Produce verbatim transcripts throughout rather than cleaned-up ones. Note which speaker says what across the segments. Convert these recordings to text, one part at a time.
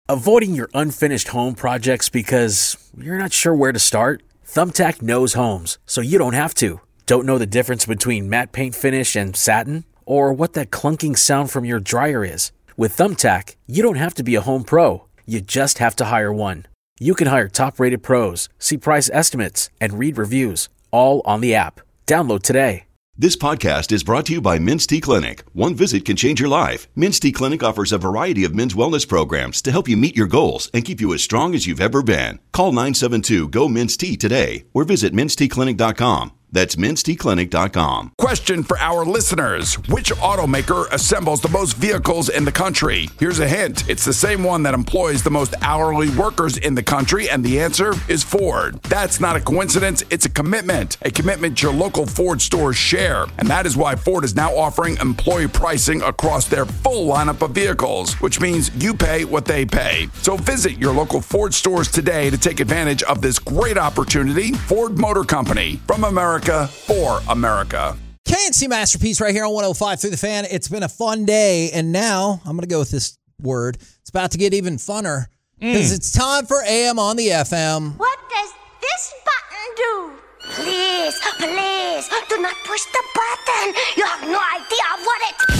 Speaker 1: Avoiding your unfinished home projects because you're not sure where to start? Thumbtack knows homes, so you don't have to. Don't know the difference between matte paint finish and satin? Or what that clunking sound from your dryer is? With Thumbtack, you don't have to be a home pro. You just have to hire one. You can hire top-rated pros, see price estimates, and read reviews, all on the app. Download today.
Speaker 2: This podcast is brought to you by Men's T Clinic. One visit can change your life. Men's T Clinic offers a variety of men's wellness programs to help you meet your goals and keep you as strong as you've ever been. Call nine seven two, G O, M E N S T today or visit mens t clinic dot com. That's mens t clinic dot com.
Speaker 3: Question for our listeners. Which automaker assembles the most vehicles in the country? Here's a hint. It's the same one that employs the most hourly workers in the country, and the answer is Ford. That's not a coincidence. It's a commitment. A commitment your local Ford stores share. And that is why Ford is now offering employee pricing across their full lineup of vehicles, which means you pay what they pay. So visit your local Ford stores today to take advantage of this great opportunity. Ford Motor Company, from America for America.
Speaker 4: K and C Masterpiece right here on one oh five through the Fan. It's been a fun day, and now I'm going to go with this word. It's about to get even funner because mm. it's time for A M on the F M.
Speaker 5: What does this button do? Please, please, do not push the button. You have no idea what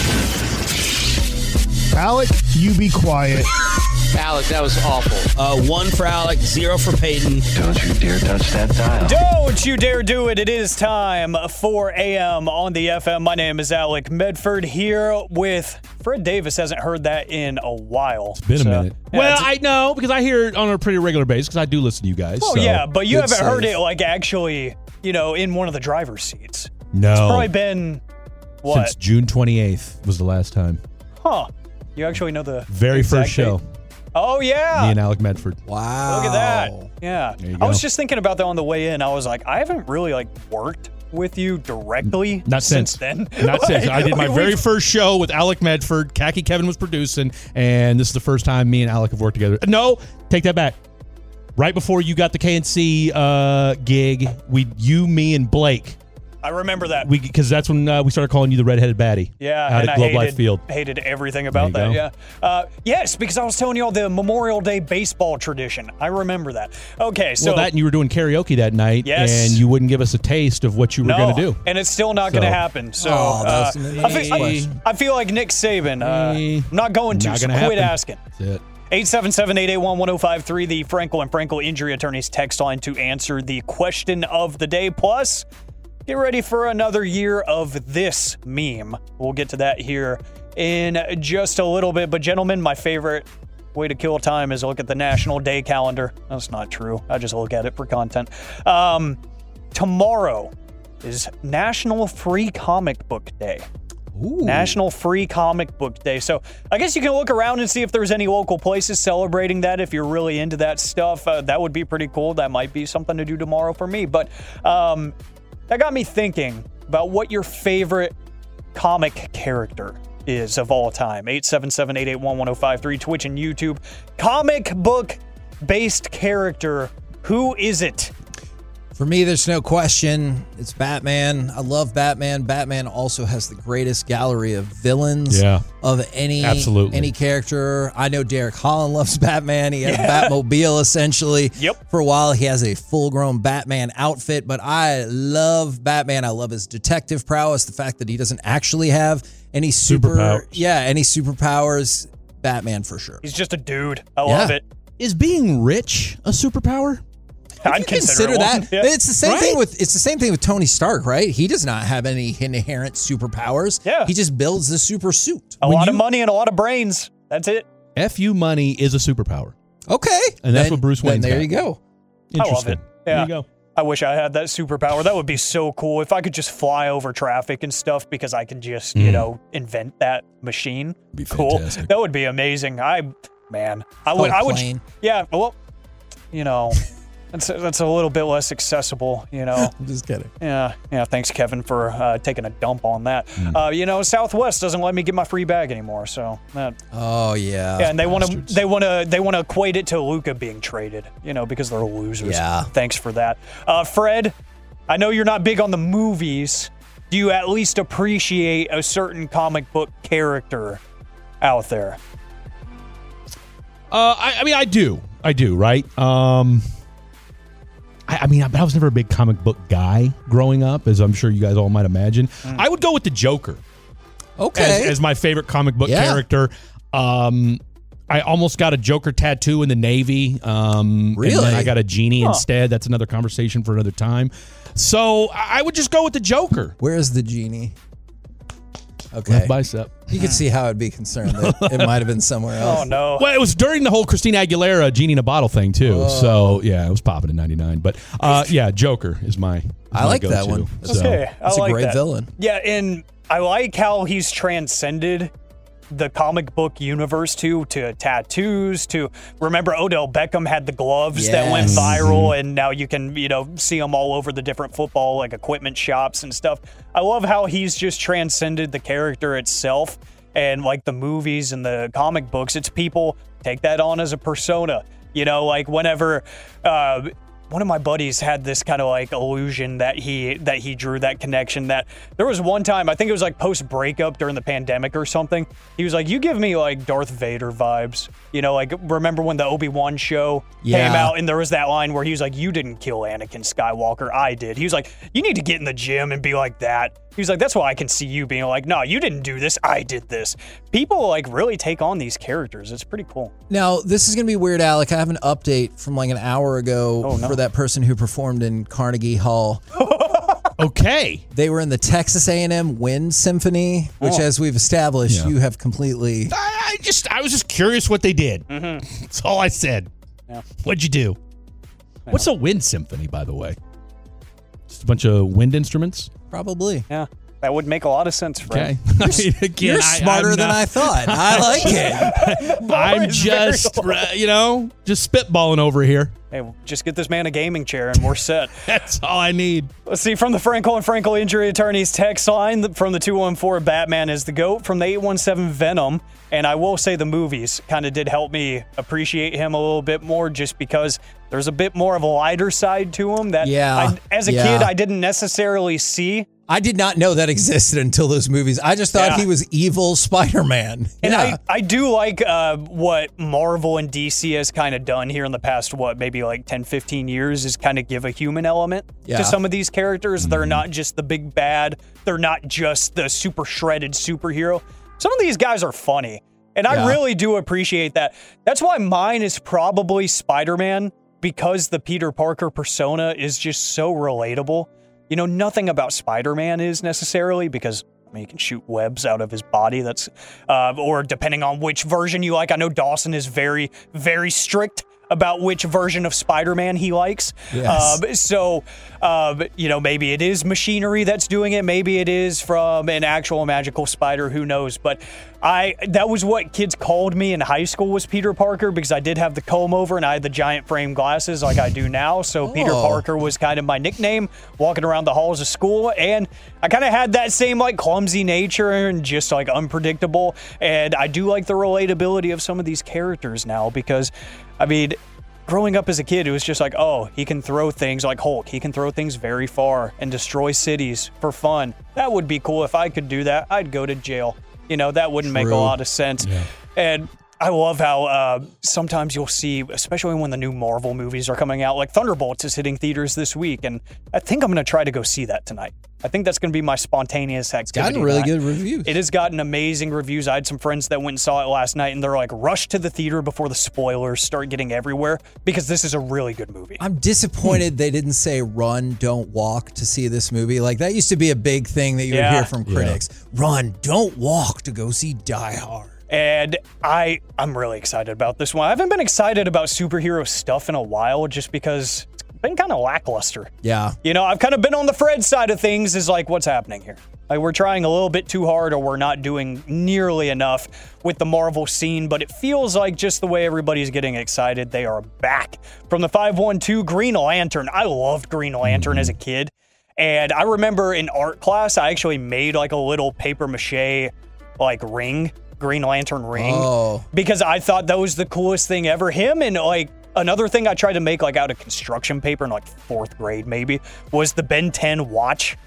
Speaker 5: it...
Speaker 6: Alec, you be quiet.
Speaker 7: Alec, that was awful.
Speaker 8: Uh, one for Alec, zero for Peyton.
Speaker 9: Don't you dare touch that dial.
Speaker 10: Don't you dare do it. It is time for A M on the F M. My name is Alec Medford here with Fred Davis. Hasn't heard that in a while.
Speaker 11: It's been so, a minute.
Speaker 10: Yeah,
Speaker 11: well, I know because I hear it on a pretty regular basis because I do listen to you guys.
Speaker 10: Oh,
Speaker 11: so.
Speaker 10: yeah, but you
Speaker 4: Good
Speaker 10: haven't
Speaker 4: save.
Speaker 10: heard it like actually, you know, in one of the driver's seats.
Speaker 11: No.
Speaker 10: It's probably been, what?
Speaker 11: Since June twenty-eighth was the last time.
Speaker 10: Huh. You actually know the
Speaker 11: very first show.
Speaker 10: Date? Oh, yeah.
Speaker 11: Me and Alec Medford.
Speaker 4: Wow.
Speaker 10: Look at that. Yeah. I was just thinking about that on the way in. I was like, I haven't really like worked with you directly
Speaker 11: Not
Speaker 10: since,
Speaker 11: since
Speaker 10: then.
Speaker 11: Not since. I did my very first show with Alec Medford. Khaki Kevin was producing, and this is the first time me and Alec have worked together. No, take that back. Right before you got the K and C uh, gig, we, you, me, and Blake.
Speaker 10: I remember that.
Speaker 11: We Because that's when uh, we started calling you the redheaded baddie.
Speaker 10: Yeah,
Speaker 11: out
Speaker 10: and
Speaker 11: at
Speaker 10: I
Speaker 11: Globe
Speaker 10: hated,
Speaker 11: Life Field.
Speaker 10: hated everything about that.
Speaker 11: go.
Speaker 10: Yeah. Uh, yes, because I was telling you all the Memorial Day baseball tradition. I remember that. Okay, so
Speaker 11: well, that and you were doing karaoke that night,
Speaker 10: Yes.
Speaker 11: and you wouldn't give us a taste of what you were
Speaker 10: no,
Speaker 11: going to do.
Speaker 10: and it's still not
Speaker 11: So-
Speaker 10: going to happen. So
Speaker 4: Oh,
Speaker 10: uh,
Speaker 4: that's an
Speaker 10: I, feel, I,
Speaker 4: question.
Speaker 10: I feel like Nick Saban. Uh, I'm not going to.
Speaker 11: Not
Speaker 10: So
Speaker 11: gonna
Speaker 10: quit
Speaker 11: happen.
Speaker 10: asking.
Speaker 11: That's it.
Speaker 10: eight seven seven, eight eight one, one oh five three, the Frankel and Frankel Injury Attorneys text line to answer the question of the day. Plus, get ready for another year of this meme. We'll get to that here in just a little bit. But gentlemen, my favorite way to kill time is look at the National Day calendar. That's not true. I just look at it for content. Um, tomorrow is National Free Comic Book Day.
Speaker 4: Ooh.
Speaker 10: National Free Comic Book Day. So I guess you can look around and see if there's any local places celebrating that. If you're really into that stuff, uh, that would be pretty cool. That might be something to do tomorrow for me. But um, that got me thinking about what your favorite comic character is of all time. eight seven seven, eight eight one, one oh five three, Twitch and YouTube. Comic book based character. Who is it?
Speaker 4: For me, there's no question. It's Batman. I love Batman. Batman also has the greatest gallery of villains
Speaker 11: Yeah.
Speaker 4: of any
Speaker 11: Absolutely.
Speaker 4: any character. I know Derek Holland loves Batman. He has a Batmobile, essentially.
Speaker 10: Yep.
Speaker 4: For a while, he has a full-grown Batman outfit, but I love Batman. I love his detective prowess, the fact that he doesn't actually have any super...
Speaker 11: Superpowers.
Speaker 4: Yeah, any superpowers. Batman, for sure.
Speaker 10: He's just a dude. I love
Speaker 4: Yeah.
Speaker 10: it.
Speaker 11: Is being rich a superpower?
Speaker 10: I'd
Speaker 4: You
Speaker 10: consider,
Speaker 4: consider
Speaker 10: one.
Speaker 4: that.
Speaker 10: Yeah.
Speaker 4: It's the same
Speaker 11: Right?
Speaker 4: thing with it's the same thing with Tony Stark, right? He does not have any inherent superpowers.
Speaker 10: Yeah.
Speaker 4: He just builds the super suit.
Speaker 10: A
Speaker 11: When
Speaker 10: lot of
Speaker 11: you-
Speaker 10: money and a lot of brains. That's it.
Speaker 11: F U money is a superpower.
Speaker 4: Okay.
Speaker 11: And that's
Speaker 4: Then-
Speaker 11: what Bruce
Speaker 4: then
Speaker 11: Wayne's
Speaker 4: there
Speaker 11: got.
Speaker 4: you go.
Speaker 10: I love
Speaker 11: Interesting.
Speaker 10: it.
Speaker 11: There
Speaker 10: Yeah.
Speaker 11: you go.
Speaker 10: I wish I had that superpower. That would be so cool if I could just fly over traffic and stuff because I can just, you know, invent that machine.
Speaker 11: Be
Speaker 10: Cool.
Speaker 11: fantastic.
Speaker 10: That would be amazing. I, man, I
Speaker 4: Oh,
Speaker 10: would, I would,
Speaker 4: plane.
Speaker 10: yeah. Well, you know, that's that's a little bit less accessible. You know.
Speaker 4: I'm just kidding.
Speaker 10: Yeah, yeah. Thanks, Kevin, for uh, taking a dump on that.
Speaker 11: Mm.
Speaker 10: Uh, you know, Southwest doesn't let me get my free bag anymore, so that.
Speaker 4: Oh yeah.
Speaker 10: Yeah, and they want to
Speaker 11: bastards.
Speaker 10: they want to they want to equate it to Luka being traded, you know, because they're losers.
Speaker 4: Yeah.
Speaker 10: Thanks for that, uh, Fred. I know you're not big on the movies. Do you at least appreciate a certain comic book character out there?
Speaker 11: Uh, I, I mean, I do. I do, right? Um, I, I mean, I, I was never a big comic book guy growing up, as I'm sure you guys all might imagine. Mm. I would go with the Joker.
Speaker 4: Okay.
Speaker 11: As, as my favorite comic book
Speaker 4: yeah.
Speaker 11: character. Um, I almost got a Joker tattoo in the Navy. Um,
Speaker 4: really?
Speaker 11: And then I got a genie
Speaker 4: huh.
Speaker 11: instead. That's another conversation for another time. So I would just go with the Joker.
Speaker 4: Where is the genie? Okay.
Speaker 11: Left bicep.
Speaker 4: You can see how I'd be concerned that it might have been somewhere else.
Speaker 10: Oh, no.
Speaker 11: Well, it was during the whole Christina Aguilera Genie in a Bottle thing, too.
Speaker 4: Oh.
Speaker 11: So, yeah, it was popping in ninety-nine. But, uh, yeah, Joker is my is
Speaker 4: I
Speaker 11: my
Speaker 4: like
Speaker 11: go-to.
Speaker 4: that one.
Speaker 11: So.
Speaker 10: Okay.
Speaker 4: That's
Speaker 10: I like
Speaker 4: a great
Speaker 10: that.
Speaker 4: villain.
Speaker 10: Yeah, and I like how he's transcended the comic book universe too, to tattoos, to remember Odell Beckham had the gloves
Speaker 4: yes.
Speaker 10: that went viral, mm-hmm. and now you can, you know, see them all over the different football like equipment shops and stuff. I love how he's just transcended the character itself, and like the movies and the comic books, it's people take that on as a persona. You know, like whenever uh one of my buddies had this kind of like illusion that he that he drew that connection, that there was one time, I think it was like post breakup during the pandemic or something, he was like, you give me like Darth Vader vibes. You know, like remember when the Obi-Wan show
Speaker 4: yeah.
Speaker 10: came out and there was that line where he was like, you didn't kill Anakin Skywalker, I did. He was like, you need to get in the gym and be like that. He was like, that's why I can see you being like, no, you didn't do this, I did this. People like really take on these characters. It's pretty cool.
Speaker 4: Now, this is going to be weird, Alec. I have an update from like an hour ago
Speaker 10: oh, no.
Speaker 4: for that person who performed in Carnegie Hall.
Speaker 11: Okay.
Speaker 4: They were in the Texas A and M Wind Symphony, which, oh. as we've established, yeah. you have completely...
Speaker 11: I, I just, I was just curious what they did. Mm-hmm. That's all I said. Yeah. What'd you do? Yeah. What's a wind symphony, by the way? Just a bunch of wind instruments?
Speaker 4: Probably.
Speaker 10: Yeah. That would make a lot of sense, Fred.
Speaker 11: Okay. I mean, again,
Speaker 4: You're
Speaker 11: I,
Speaker 4: smarter
Speaker 11: I'm
Speaker 4: than
Speaker 11: not,
Speaker 4: I thought. I like it.
Speaker 11: I'm just, you know, just spitballing over here.
Speaker 10: Hey, just get this man a gaming chair and we're set.
Speaker 11: That's all I need.
Speaker 10: Let's see, from the Frankel and Frankel Injury Attorneys text line, from the two one four, Batman is the GOAT, from the eight one seven, Venom. And I will say the movies kind of did help me appreciate him a little bit more, just because there's a bit more of a lighter side to him that
Speaker 4: yeah,
Speaker 10: I, as a
Speaker 4: yeah.
Speaker 10: kid I didn't necessarily see.
Speaker 4: I did not know that existed until those movies. I just thought yeah. he was evil Spider-Man.
Speaker 10: And
Speaker 4: yeah.
Speaker 10: I, I do like uh, what Marvel and D C has kind of done here in the past, what, maybe like ten, fifteen years, is kind of give a human element
Speaker 4: yeah.
Speaker 10: to some of these characters. Mm-hmm. They're not just the big bad. They're not just the super shredded superhero. Some of these guys are funny. And I yeah. really do appreciate that. That's why mine is probably Spider-Man, because the Peter Parker persona is just so relatable. You know, nothing about Spider-Man is necessarily, because I mean, he can shoot webs out of his body. That's, uh, or depending on which version you like. I know Dawson is very, very strict about which version of Spider-Man he likes.
Speaker 4: Yes.
Speaker 10: Uh, so, uh, you know, maybe it is machinery that's doing it. Maybe it is from an actual magical spider. Who knows? But I that was what kids called me in high school, was Peter Parker, because I did have the comb over and I had the giant frame glasses like I do now. So oh. Peter Parker was kind of my nickname, walking around the halls of school. And I kind of had that same like clumsy nature and just like unpredictable. And I do like the relatability of some of these characters now, because I mean, growing up as a kid, it was just like, oh, he can throw things like Hulk. He can throw things very far and destroy cities for fun. That would be cool. If I could do that, I'd go to jail. You know, that wouldn't True. make a lot of sense. Yeah. And I love how uh, sometimes you'll see, especially when the new Marvel movies are coming out, like Thunderbolts is hitting theaters this week, and I think I'm going to try to go see that tonight. I think that's going to be my spontaneous activity. It's
Speaker 4: gotten really
Speaker 10: tonight.
Speaker 4: good reviews.
Speaker 10: It has gotten amazing reviews. I had some friends that went and saw it last night, and they're like, rush to the theater before the spoilers start getting everywhere, because this is a really good movie.
Speaker 4: I'm disappointed hmm. they didn't say run, don't walk to see this movie. Like, that used to be a big thing that you yeah. would hear from critics. Yeah. Run, don't walk to go see Die Hard.
Speaker 10: And I, I'm really excited about this one. I haven't been excited about superhero stuff in a while, just because it's been kind of lackluster.
Speaker 4: Yeah.
Speaker 10: You know, I've kind of been on the Fred side of things, is like, what's happening here? Like, we're trying a little bit too hard, or we're not doing nearly enough with the Marvel scene, but it feels like just the way everybody's getting excited, they are back. From the five one two, Green Lantern. I loved Green Lantern mm-hmm. as a kid. And I remember in art class, I actually made like a little paper mache like ring. Green Lantern ring,
Speaker 4: oh.
Speaker 10: because I thought that was the coolest thing ever. Him, and like another thing I tried to make like out of construction paper in like fourth grade maybe, was the Ben ten watch.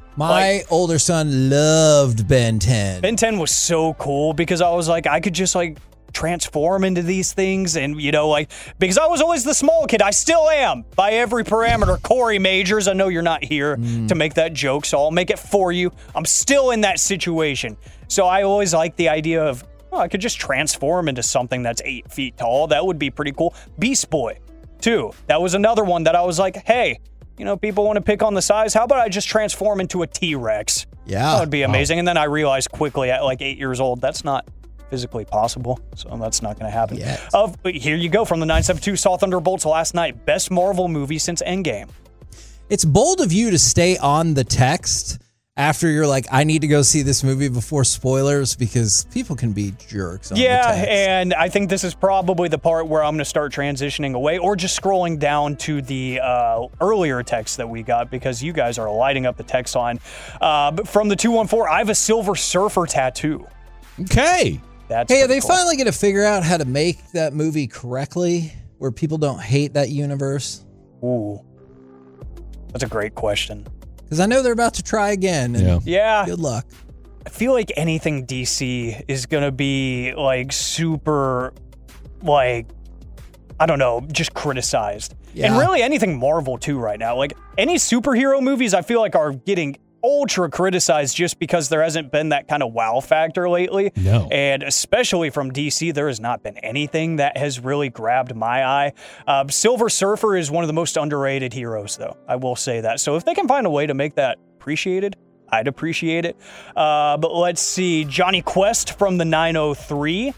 Speaker 4: My like, older son loved Ben ten.
Speaker 10: Ben ten was so cool, because I was like, I could just like transform into these things. And, you know, like, because I was always the small kid. I still am by every parameter. Corey Majors, I know you're not here mm. to make that joke, so I'll make it for you. I'm still in that situation. So I always like the idea of, oh, I could just transform into something that's eight feet tall. That would be pretty cool. Beast Boy, too. That was another one that I was like, hey, you know, people want to pick on the size. How about I just transform into a T-Rex?
Speaker 4: Yeah.
Speaker 10: That would be amazing. Oh. And then I realized quickly at like eight years old, that's not physically possible. So that's not going to happen.
Speaker 4: Yes.
Speaker 10: Uh, here you go from the nine seven two saw Thunderbolts last night. Best Marvel movie since Endgame.
Speaker 4: It's bold of you to stay on the text after you're like, I need to go see this movie before spoilers, because people can be jerks on
Speaker 10: yeah,
Speaker 4: the text.
Speaker 10: And I think this is probably the part where I'm going to start transitioning away or just scrolling down to the uh, earlier text that we got, because you guys are lighting up the text line. Uh, but from the two one four, I have a Silver Surfer tattoo.
Speaker 11: Okay.
Speaker 10: That's
Speaker 4: hey, are they
Speaker 10: cool.
Speaker 4: finally going to figure out how to make that movie correctly where people don't hate that universe?
Speaker 10: Ooh, that's a great question.
Speaker 4: Because I know they're about to try again. And
Speaker 11: yeah.
Speaker 10: yeah.
Speaker 4: Good luck.
Speaker 10: I feel like anything D C is going to be like super, like, I don't know, just criticized. Yeah. And really anything Marvel too right now. Like any superhero movies I feel like are getting ultra criticized just because there hasn't been that kind of wow factor lately.
Speaker 11: No.
Speaker 10: And especially from D C, there has not been anything that has really grabbed my eye. Uh, Silver Surfer is one of the most underrated heroes, though. I will say that. So if they can find a way to make that appreciated, I'd appreciate it. Uh, but let's see. Johnny Quest from the nine oh three.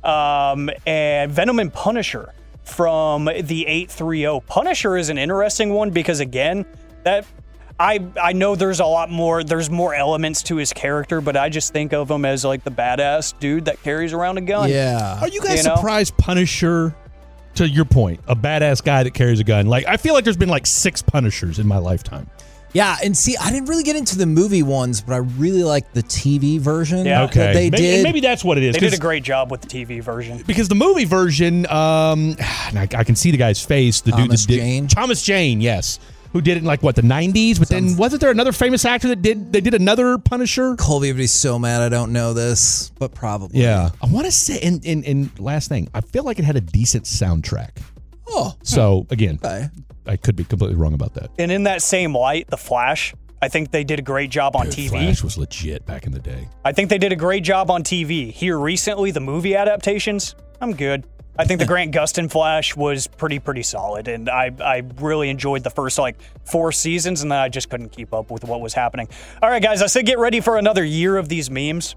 Speaker 10: Um, and Venom and Punisher from the eight three oh. Punisher is an interesting one because, again, that... I, I know there's a lot more, there's more elements to his character, but I just think of him as like the badass dude that carries around a gun.
Speaker 4: Yeah.
Speaker 11: Are you guys
Speaker 10: you know?
Speaker 11: surprised Punisher, to your point, a badass guy that carries a gun? Like, I feel like there's been like six Punishers in my lifetime.
Speaker 4: Yeah, and see, I didn't really get into the movie ones, but I really like the T V version
Speaker 10: yeah.
Speaker 11: okay.
Speaker 4: that they
Speaker 11: maybe,
Speaker 4: did.
Speaker 11: Maybe that's what it is.
Speaker 10: They did a great job with the T V version.
Speaker 11: Because the movie version, um, I, I can see the guy's face. The
Speaker 4: Thomas
Speaker 11: dude that
Speaker 4: Jane.
Speaker 11: did, Thomas Jane, yes. Who did it in like what the nineties? But Some, then wasn't there another famous actor that did? They did another Punisher.
Speaker 4: Colby would be so mad I don't know this, but probably.
Speaker 11: Yeah, I want to say. And, and and last thing, I feel like it had a decent soundtrack.
Speaker 4: Oh,
Speaker 11: so again,
Speaker 4: okay.
Speaker 11: I could be completely wrong about that.
Speaker 10: And in that same light, The Flash, I think they did a great job on
Speaker 11: Dude,
Speaker 10: T V.
Speaker 11: Flash was legit back in the day.
Speaker 10: I think they did a great job on T V. Here recently, the movie adaptations, I'm good. I think the Grant Gustin Flash was pretty, pretty solid, and I, I really enjoyed the first, like, four seasons, and then I just couldn't keep up with what was happening. All right, guys, I said get ready for another year of these memes.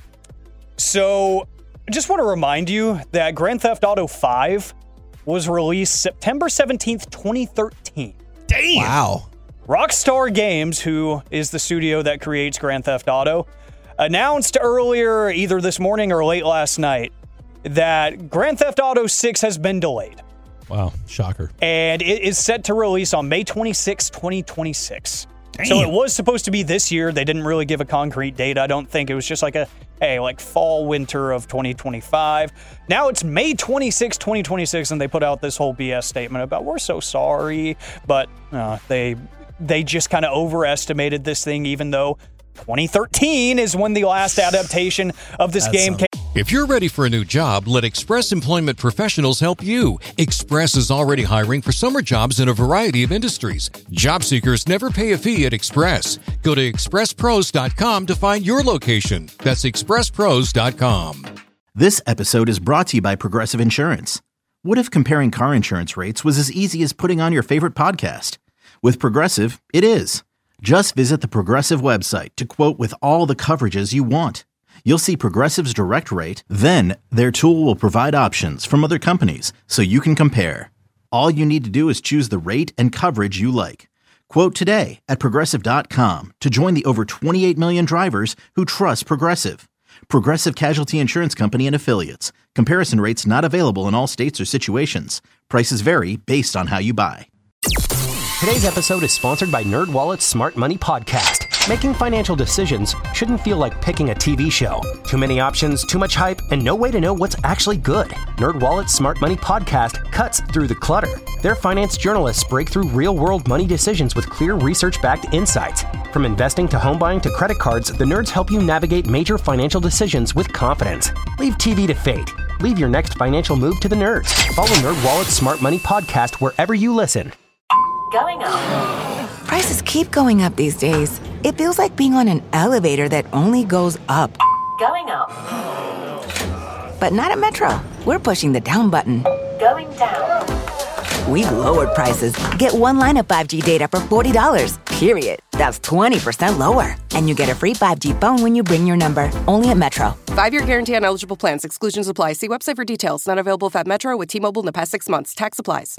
Speaker 10: So, I just want to remind you that Grand Theft Auto five was released September seventeenth, twenty thirteen.
Speaker 11: Damn!
Speaker 4: Wow.
Speaker 10: Rockstar Games, who is the studio that creates Grand Theft Auto, announced earlier, either this morning or late last night, that Grand Theft Auto six has been delayed.
Speaker 11: Wow, shocker.
Speaker 10: And it is set to release on May twenty-sixth, twenty twenty-six.
Speaker 11: Damn.
Speaker 10: So it was supposed to be this year. They didn't really give a concrete date, I don't think. It was just like a, hey, like fall, winter of twenty twenty-five. Now it's May twenty-sixth, twenty twenty-six, and they put out this whole B S statement about, we're so sorry. But uh, they, they just kind of overestimated this thing, even though twenty thirteen is when the last adaptation of this
Speaker 4: That's
Speaker 10: game
Speaker 4: some-
Speaker 10: came.
Speaker 12: If you're ready for a new job, let Express Employment Professionals help you. Express is already hiring for summer jobs in a variety of industries. Job seekers never pay a fee at Express. Go to express pros dot com to find your location. That's express pros dot com.
Speaker 13: This episode is brought to you by Progressive Insurance. What if comparing car insurance rates was as easy as putting on your favorite podcast? With Progressive, it is. Just visit the Progressive website to quote with all the coverages you want. You'll see Progressive's direct rate, then their tool will provide options from other companies so you can compare. All you need to do is choose the rate and coverage you like. Quote today at progressive dot com to join the over twenty-eight million drivers who trust Progressive. Progressive Casualty Insurance Company and Affiliates. Comparison rates not available in all states or situations. Prices vary based on how you buy.
Speaker 14: Today's episode is sponsored by NerdWallet's Smart Money Podcast. Making financial decisions shouldn't feel like picking a T V show. Too many options, too much hype, and no way to know what's actually good. NerdWallet's Smart Money Podcast cuts through the clutter. Their finance journalists break through real-world money decisions with clear research-backed insights. From investing to home buying to credit cards, the nerds help you navigate major financial decisions with confidence. Leave T V to fate. Leave your next financial move to the nerds. Follow NerdWallet's Smart Money Podcast wherever you listen.
Speaker 15: Going up. Prices keep going up these days. It feels like being on an elevator that only goes up.
Speaker 16: Going up.
Speaker 15: But not at Metro. We're pushing the down button.
Speaker 16: Going down.
Speaker 15: We've lowered prices. Get one line of five G data for forty dollars, period. That's twenty percent lower. And you get a free five G phone when you bring your number. Only at Metro.
Speaker 17: Five-year guarantee on eligible plans. Exclusions apply. See website for details. Not available at Metro with T-Mobile in the past six months. Tax applies.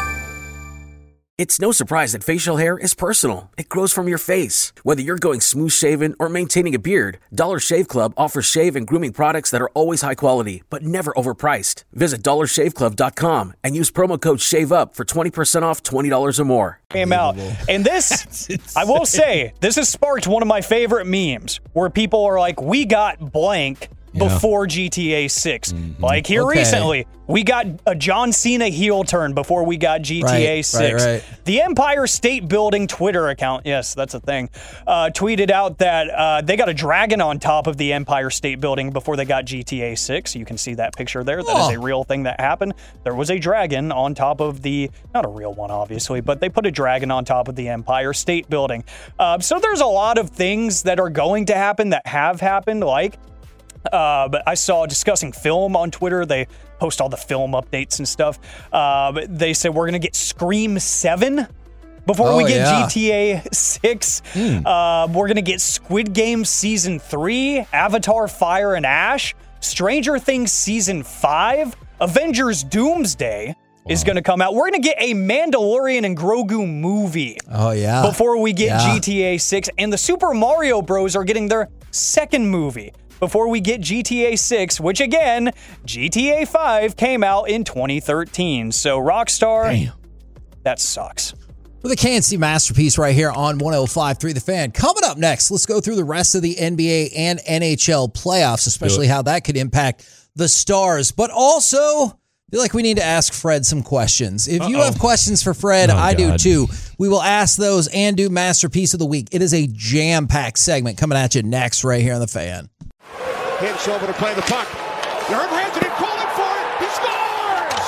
Speaker 1: It's no surprise that facial hair is personal. It grows from your face. Whether you're going smooth shaven or maintaining a beard, Dollar Shave Club offers shave and grooming products that are always high quality, but never overpriced. Visit dollar shave club dot com and use promo code SHAVEUP for twenty percent off twenty dollars or more.
Speaker 10: Came out. And this, I will say, this has sparked one of my favorite memes where people are like, we got blank
Speaker 11: Yeah.
Speaker 10: before G T A six.
Speaker 11: Mm-hmm.
Speaker 10: Like here
Speaker 4: Okay.
Speaker 10: recently, we got a John Cena heel turn before we got G T A
Speaker 4: Right,
Speaker 10: six.
Speaker 4: right, right.
Speaker 10: The Empire State Building Twitter account, yes, that's a thing, uh, tweeted out that uh, they got a dragon on top of the Empire State Building before they got G T A six. You can see that picture there. That
Speaker 4: Oh.
Speaker 10: is a real thing that happened. There was a dragon on top of the, not a real one, obviously, but they put a dragon on top of the Empire State Building. Uh, so there's a lot of things that are going to happen that have happened, like Uh, but I saw discussing film on Twitter. They post all the film updates and stuff. Uh, but they said we're going to get Scream seven before
Speaker 4: Oh,
Speaker 10: we get
Speaker 4: yeah.
Speaker 10: G T A six. Uh, we're going to get Squid Game Season three, Avatar Fire and Ash, Stranger Things Season five, Avengers Doomsday is going to come out. We're going to get a Mandalorian and Grogu movie.
Speaker 4: Oh, yeah.
Speaker 10: Before we get
Speaker 4: Yeah.
Speaker 10: G T A six. And the Super Mario Bros. Are getting their second movie before we get G T A six, which again, G T A five came out in twenty thirteen. So Rockstar,
Speaker 11: Damn.
Speaker 10: that sucks.
Speaker 4: With a K N C masterpiece right here on one oh five point three The Fan. Coming up next, let's go through the rest of the N B A and N H L playoffs, especially how that could impact the Stars. But also, I feel like we need to ask Fred some questions. If you
Speaker 11: Uh-oh.
Speaker 4: have questions for Fred,
Speaker 11: Oh,
Speaker 4: I do
Speaker 11: God.
Speaker 4: too. We will ask those and do Masterpiece of the Week. It is a jam-packed segment coming at you next right here on The Fan.
Speaker 18: Hits over to play the puck. You heard Rantanen calling for it. He scores!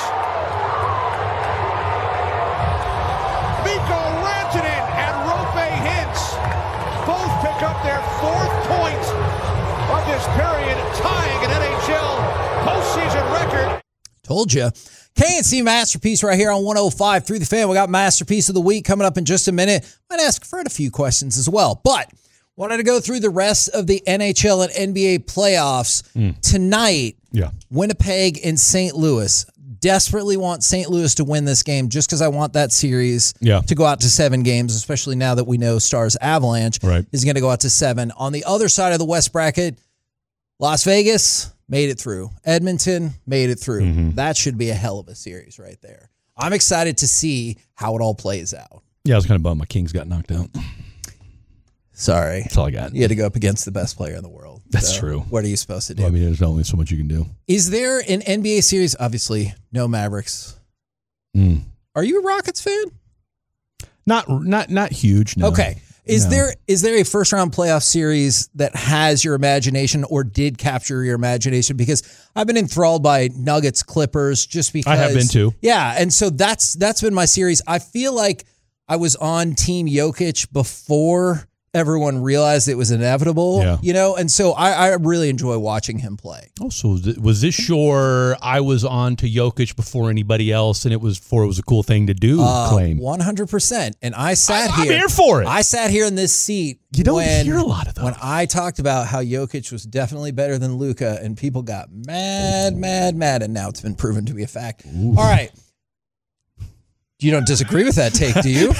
Speaker 18: Mikko Rantanen and Roope Hintz both pick up their fourth point of this period, tying an N H L postseason record.
Speaker 4: Told you. K N C Masterpiece right here on one oh five point three The Fan. We got Masterpiece of the Week coming up in just a minute. Might ask Fred a few questions as well. But wanted to go through the rest of the N H L and N B A playoffs. Tonight,
Speaker 11: Yeah.
Speaker 4: Winnipeg and Saint Louis. Desperately want Saint Louis to win this game just because I want that series
Speaker 11: Yeah.
Speaker 4: to go out to seven games, especially now that we know Stars Avalanche
Speaker 11: Right.
Speaker 4: is going to go out to seven. On the other side of the West bracket, Las Vegas made it through. Edmonton made it through.
Speaker 11: Mm-hmm.
Speaker 4: That should be a hell of a series right there. I'm excited to see how it all plays out.
Speaker 11: Yeah, I was kind of bummed my Kings got knocked out.
Speaker 4: Sorry.
Speaker 11: That's all I got.
Speaker 4: You had to go up against the best player in the world.
Speaker 11: That's
Speaker 4: So,
Speaker 11: true.
Speaker 4: What are you supposed to do?
Speaker 11: Well, I mean, there's only so much you can do.
Speaker 4: Is there an N B A series? Obviously, no Mavericks.
Speaker 11: Mm.
Speaker 4: Are you a Rockets fan?
Speaker 11: Not not not huge. No.
Speaker 4: Okay. Is
Speaker 11: No.
Speaker 4: there is there a first round playoff series that has your imagination or did capture your imagination? Because I've been enthralled by Nuggets Clippers just because
Speaker 11: I have been too.
Speaker 4: Yeah, and so that's that's been my series. I feel like I was on Team Jokic before everyone realized it was inevitable.
Speaker 11: Yeah.
Speaker 4: You know, and so I, I really enjoy watching him play.
Speaker 11: Oh, so was it- was this your I was on to Jokic before anybody else, and it was for it was a cool thing to do
Speaker 4: Uh,
Speaker 11: claim?
Speaker 4: one hundred percent. And I sat
Speaker 11: I'm
Speaker 4: here.
Speaker 11: here for it.
Speaker 4: I sat here in this seat.
Speaker 11: You don't
Speaker 4: when,
Speaker 11: hear a lot of those.
Speaker 4: When I talked about how Jokic was definitely better than Luka, and people got mad, mad, mad, and now it's been proven to be a fact. All right. You don't disagree with that take, do you?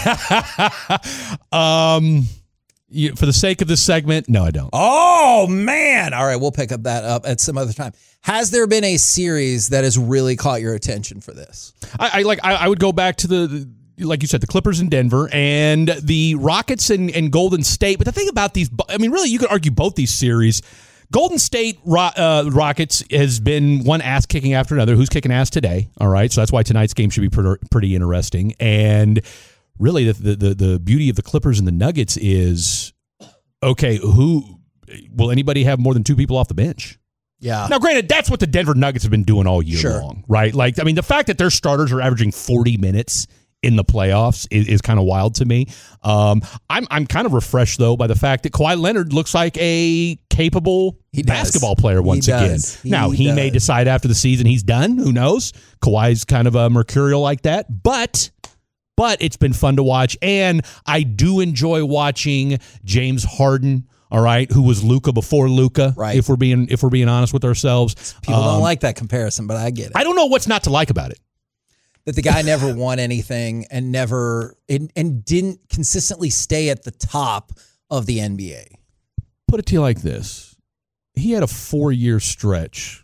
Speaker 11: um, you, for the sake of this segment, no, I don't.
Speaker 4: Oh, man. All right, we'll pick up that up at some other time. Has there been a series that has really caught your attention for this?
Speaker 11: I, I like. I, I would go back to the, the like you said, the Clippers in Denver and the Rockets and, and Golden State. But the thing about these, I mean, really, you could argue both these series. Golden State uh, Rockets has been one ass kicking after another. Who's kicking ass today? All right, so that's why tonight's game should be pretty, pretty interesting. And really, the, the the beauty of the Clippers and the Nuggets is, okay, who will anybody have more than two people off the bench?
Speaker 4: Yeah.
Speaker 11: Now, granted, that's what the Denver Nuggets have been doing all year
Speaker 4: Sure.
Speaker 11: long, right? Like, I mean, the fact that their starters are averaging forty minutes in the playoffs is, is kind of wild to me. Um, I'm I'm kind of refreshed, though, by the fact that Kawhi Leonard looks like a capable
Speaker 4: He does.
Speaker 11: basketball player once
Speaker 4: He
Speaker 11: again.
Speaker 4: does. He
Speaker 11: now, he
Speaker 4: does.
Speaker 11: may decide after the season he's done. Who knows? Kawhi's kind of a mercurial like that. But... But it's been fun to watch, and I do enjoy watching James Harden. All right, who was Luka before Luka?
Speaker 4: Right.
Speaker 11: If we're being if we're being honest with ourselves,
Speaker 4: People
Speaker 11: Um,
Speaker 4: don't like that comparison, but I get it.
Speaker 11: I don't know what's not to like about it.
Speaker 4: That the guy never won anything and never and, and didn't consistently stay at the top of the N B A.
Speaker 11: Put it to you like this: he had a four-year stretch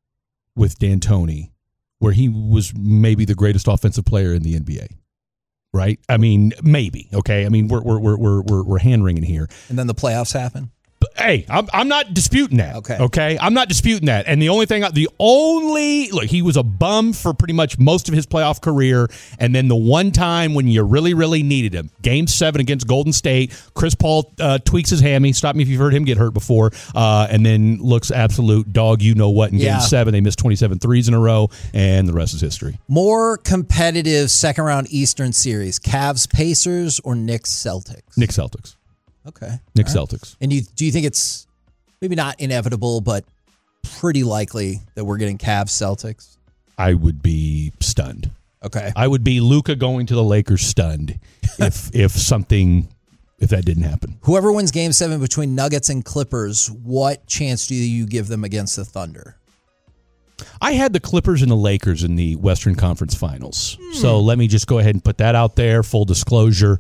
Speaker 11: with D'Antoni where he was maybe the greatest offensive player in the N B A. Right? I mean, maybe. Okay. I mean, we're we're we're we're we're, we're hand wringing here.
Speaker 4: And then the playoffs happen.
Speaker 11: But hey, I'm I'm not disputing that.
Speaker 4: Okay.
Speaker 11: Okay. I'm not disputing that. And the only thing, the only look, he was a bum for pretty much most of his playoff career. And then the one time when you really, really needed him, Game Seven against Golden State, Chris Paul uh, tweaks his hammy. Stop me if you've heard him get hurt before. Uh, and then looks absolute dog. You know what? In Game
Speaker 4: Yeah.
Speaker 11: Seven, they missed twenty-seven threes in a row, and the rest is history.
Speaker 4: More competitive second round Eastern series: Cavs Pacers or Knicks Celtics?
Speaker 11: Knicks Celtics.
Speaker 4: Okay.
Speaker 11: Knicks
Speaker 4: All right.
Speaker 11: Celtics.
Speaker 4: And you do you think it's maybe not inevitable, but pretty likely that we're getting Cavs Celtics?
Speaker 11: I would be stunned.
Speaker 4: Okay.
Speaker 11: I would be Luka going to the Lakers stunned if if something if that didn't happen.
Speaker 4: Whoever wins Game Seven between Nuggets and Clippers, what chance do you give them against the Thunder?
Speaker 11: I had the Clippers and the Lakers in the Western Conference Finals.
Speaker 4: Hmm.
Speaker 11: So let me just go ahead and put that out there. Full disclosure.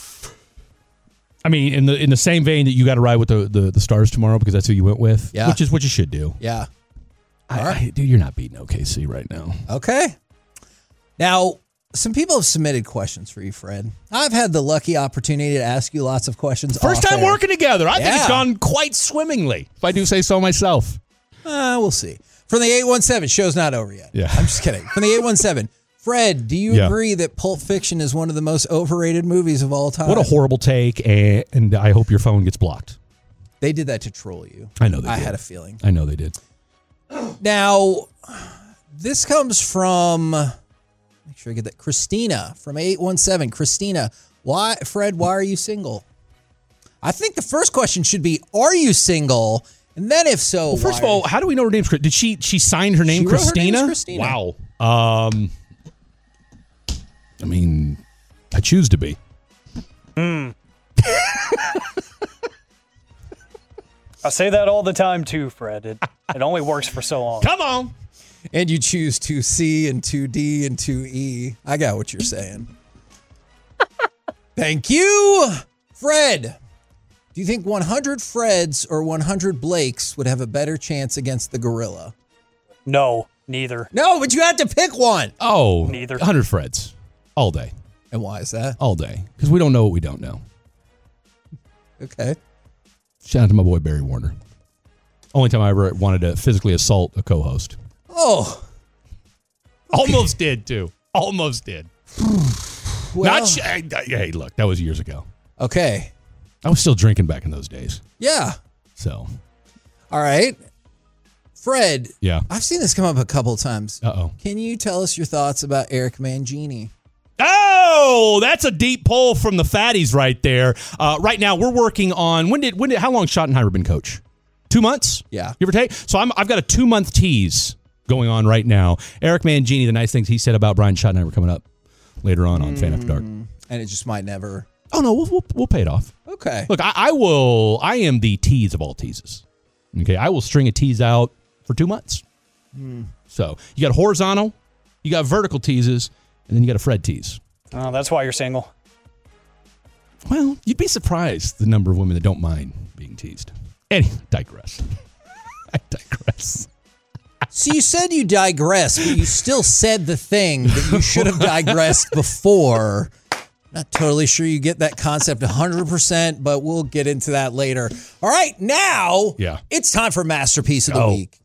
Speaker 11: I mean, in the in the same vein that you got to ride with the, the, the Stars tomorrow because that's who you went with,
Speaker 4: Yeah.
Speaker 11: which is what you should do.
Speaker 4: Yeah.
Speaker 11: I, I, dude, you're not beating O K C right now.
Speaker 4: Okay. Now, some people have submitted questions for you, Fred. I've had the lucky opportunity to ask you lots of questions.
Speaker 11: First
Speaker 4: off
Speaker 11: time
Speaker 4: air.
Speaker 11: working together. I think it's
Speaker 4: Yeah.
Speaker 11: gone quite swimmingly, if I do say so myself.
Speaker 4: Uh, we'll see. From the eight one seven, show's not over yet.
Speaker 11: Yeah.
Speaker 4: I'm just kidding. From the eight one seven, Fred, do you
Speaker 11: Yeah.
Speaker 4: agree that Pulp Fiction is one of the most overrated movies of all time?
Speaker 11: What a horrible take, and, and I hope your phone gets blocked.
Speaker 4: They did that to troll you.
Speaker 11: I know they
Speaker 4: I
Speaker 11: did.
Speaker 4: had a feeling.
Speaker 11: I know they did.
Speaker 4: Now, this comes from, make sure I get that, Christina from eight one seven. Christina, why, Fred, why are you single? I think the first question should be, are you single? And then if so,
Speaker 11: Well, first
Speaker 4: why
Speaker 11: of all, how do we know her name's Chris- Did she she sign her name
Speaker 4: She wrote her
Speaker 11: Christina?
Speaker 4: name's Christina.
Speaker 11: Wow. Um, I mean, I choose to be.
Speaker 10: Hmm. I say that all the time too, Fred. It, it only works for so long.
Speaker 11: Come on.
Speaker 4: And you choose two C and two D and two E. I got what you're saying. Thank you, Fred. Do you think one hundred Freds or one hundred Blakes would have a better chance against the gorilla?
Speaker 10: No, neither.
Speaker 4: No, but you had to pick one.
Speaker 11: Oh,
Speaker 10: Neither.
Speaker 11: one hundred Freds. All day.
Speaker 4: And why is that?
Speaker 11: All day. Because we don't know what we don't know.
Speaker 4: Okay.
Speaker 11: Shout out to my boy Barry Warner. Only time I ever wanted to physically assault a co-host.
Speaker 4: Oh.
Speaker 11: Almost did, too. Almost did.
Speaker 4: Well,
Speaker 11: Not sh- hey, look, that was years ago.
Speaker 4: okay.
Speaker 11: I was still drinking back in those days.
Speaker 4: Yeah.
Speaker 11: So,
Speaker 4: All right. Fred,
Speaker 11: yeah.
Speaker 4: I've seen this come up a couple of times.
Speaker 11: Uh-oh.
Speaker 4: Can you tell us your thoughts about Eric Mangini?
Speaker 11: Oh, that's a deep pull from the fatties right there. Uh, right now, we're working on when did when did how long Schottenheimer been coach? Two months?
Speaker 4: Yeah.
Speaker 11: Give or take. So I'm I've got a two month tease going on right now. Eric Mangini, the nice things he said about Brian Schottenheimer coming up later on on Fan After Dark.
Speaker 4: And it just might never.
Speaker 11: Oh no, we'll we'll, we'll pay it off.
Speaker 4: Okay.
Speaker 11: Look, I, I will. I am the tease of all teases. Okay, I will string a tease out for two months.
Speaker 4: Hmm.
Speaker 11: So you got horizontal, you got vertical teases, and then you got a Fred tease.
Speaker 10: Oh, that's why you're single.
Speaker 11: Well, you'd be surprised the number of women that don't mind being teased. Anyway, digress. I digress.
Speaker 4: So you said you digress, but you still said the thing that you should have digressed before. Not totally sure you get that concept one hundred percent, but we'll get into that later. All right, now
Speaker 11: yeah.
Speaker 4: it's time for Masterpiece of the
Speaker 11: Go.
Speaker 4: Week.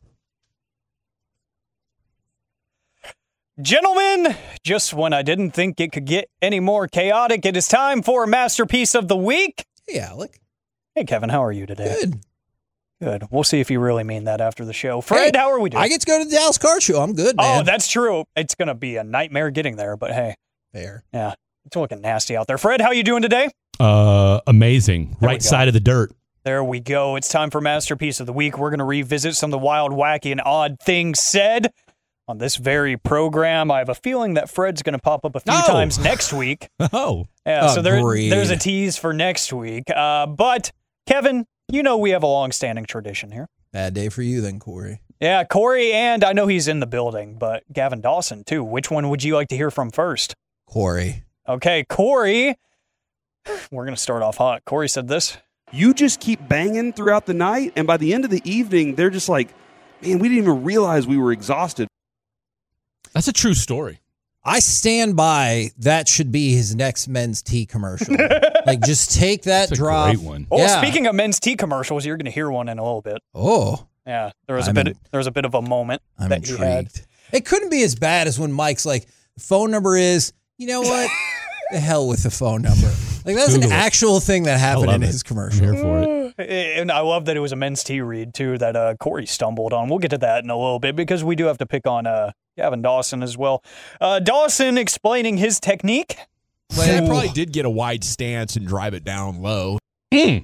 Speaker 10: Gentlemen, just when I didn't think it could get any more chaotic, it is time for Masterpiece of the Week.
Speaker 4: Hey, Alec.
Speaker 10: Hey, Kevin, how are you today?
Speaker 4: Good.
Speaker 10: Good. We'll see if you really mean that after the show. Fred,
Speaker 4: Hey,
Speaker 10: how are we doing?
Speaker 4: I get to go to the Dallas Car Show. I'm good, man.
Speaker 10: Oh, that's true. It's going to be a nightmare getting there, but hey.
Speaker 4: Fair.
Speaker 10: Yeah, it's looking nasty out there. Fred, how you doing today?
Speaker 11: Uh, amazing.
Speaker 10: There we
Speaker 11: Right
Speaker 10: go.
Speaker 11: side of the dirt.
Speaker 10: There we go. It's time for Masterpiece of the Week. We're going to revisit some of the wild, wacky, and odd things said on this very program. I have a feeling that Fred's going to pop up a few
Speaker 11: No.
Speaker 10: times next week.
Speaker 11: Oh.
Speaker 10: Yeah, so there,
Speaker 4: Agreed.
Speaker 10: there's a tease for next week. Uh, but, Kevin, you know we have a long-standing tradition here.
Speaker 4: Bad day for you then, Corey.
Speaker 10: Yeah, Corey, and I know he's in the building, but Gavin Dawson, too. Which one would you like to hear from first?
Speaker 4: Corey.
Speaker 10: Okay, Corey. We're going to start off hot. Corey said this.
Speaker 19: You just keep banging throughout the night, and by the end of the evening, they're just like, man, we didn't even realize we were exhausted.
Speaker 11: That's a true story.
Speaker 4: I stand by that should be his next men's tea commercial. Like, just take that
Speaker 11: That's a
Speaker 4: drop.
Speaker 11: great one.
Speaker 10: Oh,
Speaker 4: Yeah.
Speaker 10: speaking of men's tea commercials, you're going to hear one in a little bit.
Speaker 4: Oh,
Speaker 10: Yeah, there was a
Speaker 4: I'm
Speaker 10: bit.
Speaker 4: in-
Speaker 10: there was a bit of a moment
Speaker 4: I'm
Speaker 10: that he had.
Speaker 4: intrigued. It couldn't be as bad as when Mike's like, the phone number is, you know what? The hell with the phone number. Like, that's
Speaker 11: Google
Speaker 4: an
Speaker 11: it.
Speaker 4: actual thing that
Speaker 11: I
Speaker 4: happened
Speaker 11: love
Speaker 4: in
Speaker 11: it.
Speaker 4: his
Speaker 11: I'm
Speaker 4: commercial.
Speaker 11: here for it.
Speaker 10: And I love that it was a men's tea read too that uh, Corey stumbled on. We'll get to that in a little bit because we do have to pick on uh, Gavin Dawson as well. Uh, Dawson explaining his technique.
Speaker 20: Well, I probably did get a wide stance and drive it down low.
Speaker 11: Mm.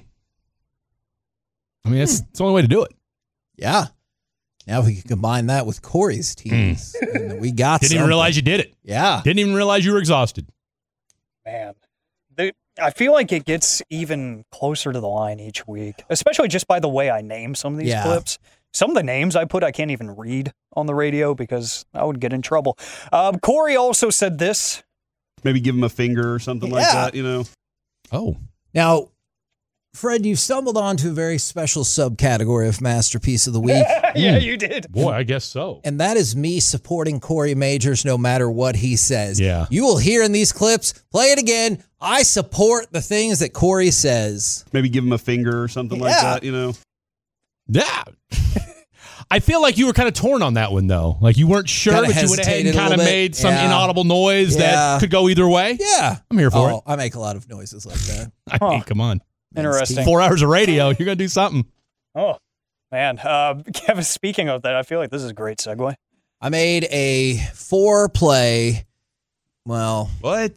Speaker 11: I mean, that's, that's the only way to do it.
Speaker 4: Yeah. Now we can combine that with Corey's teams. And we got
Speaker 11: Didn't even
Speaker 4: something.
Speaker 11: realize you did it.
Speaker 4: Yeah.
Speaker 11: Didn't even realize you were exhausted.
Speaker 10: Man, they, I feel like it gets even closer to the line each week, especially just by the way I name some of these
Speaker 4: Yeah.
Speaker 10: clips. Some of the names I put, I can't even read on the radio because I would get in trouble. Um, Corey also said this.
Speaker 19: Maybe give them a finger or something like
Speaker 4: Yeah.
Speaker 19: that, you know?
Speaker 11: Oh.
Speaker 4: Now, Fred, you've stumbled onto a very special subcategory of Masterpiece of the Week.
Speaker 10: Yeah, you did.
Speaker 11: Boy, I guess so.
Speaker 4: And that is me supporting Corey Majors no matter what he says.
Speaker 11: Yeah.
Speaker 4: You will hear in these clips, play it again. I support the things that Corey says.
Speaker 19: Maybe give them a finger or something like
Speaker 4: Yeah.
Speaker 19: that, you know?
Speaker 11: Yeah. I feel like you were kind of torn on that one, though. Like you weren't sure,
Speaker 4: Kinda
Speaker 11: but you went ahead and
Speaker 4: hesitated a
Speaker 11: kind of
Speaker 4: little bit.
Speaker 11: made some
Speaker 4: Yeah.
Speaker 11: inaudible noise
Speaker 4: Yeah.
Speaker 11: that could go either way.
Speaker 4: Yeah.
Speaker 11: I'm here for
Speaker 4: oh,
Speaker 11: it.
Speaker 4: I make a lot of noises like that.
Speaker 11: I mean, come on.
Speaker 10: Interesting.
Speaker 11: Four hours of radio, you're going to do something.
Speaker 10: Oh, man. Uh, Kevin, speaking of that, I feel like this is a great segue.
Speaker 4: I made a four play. Well,
Speaker 19: what?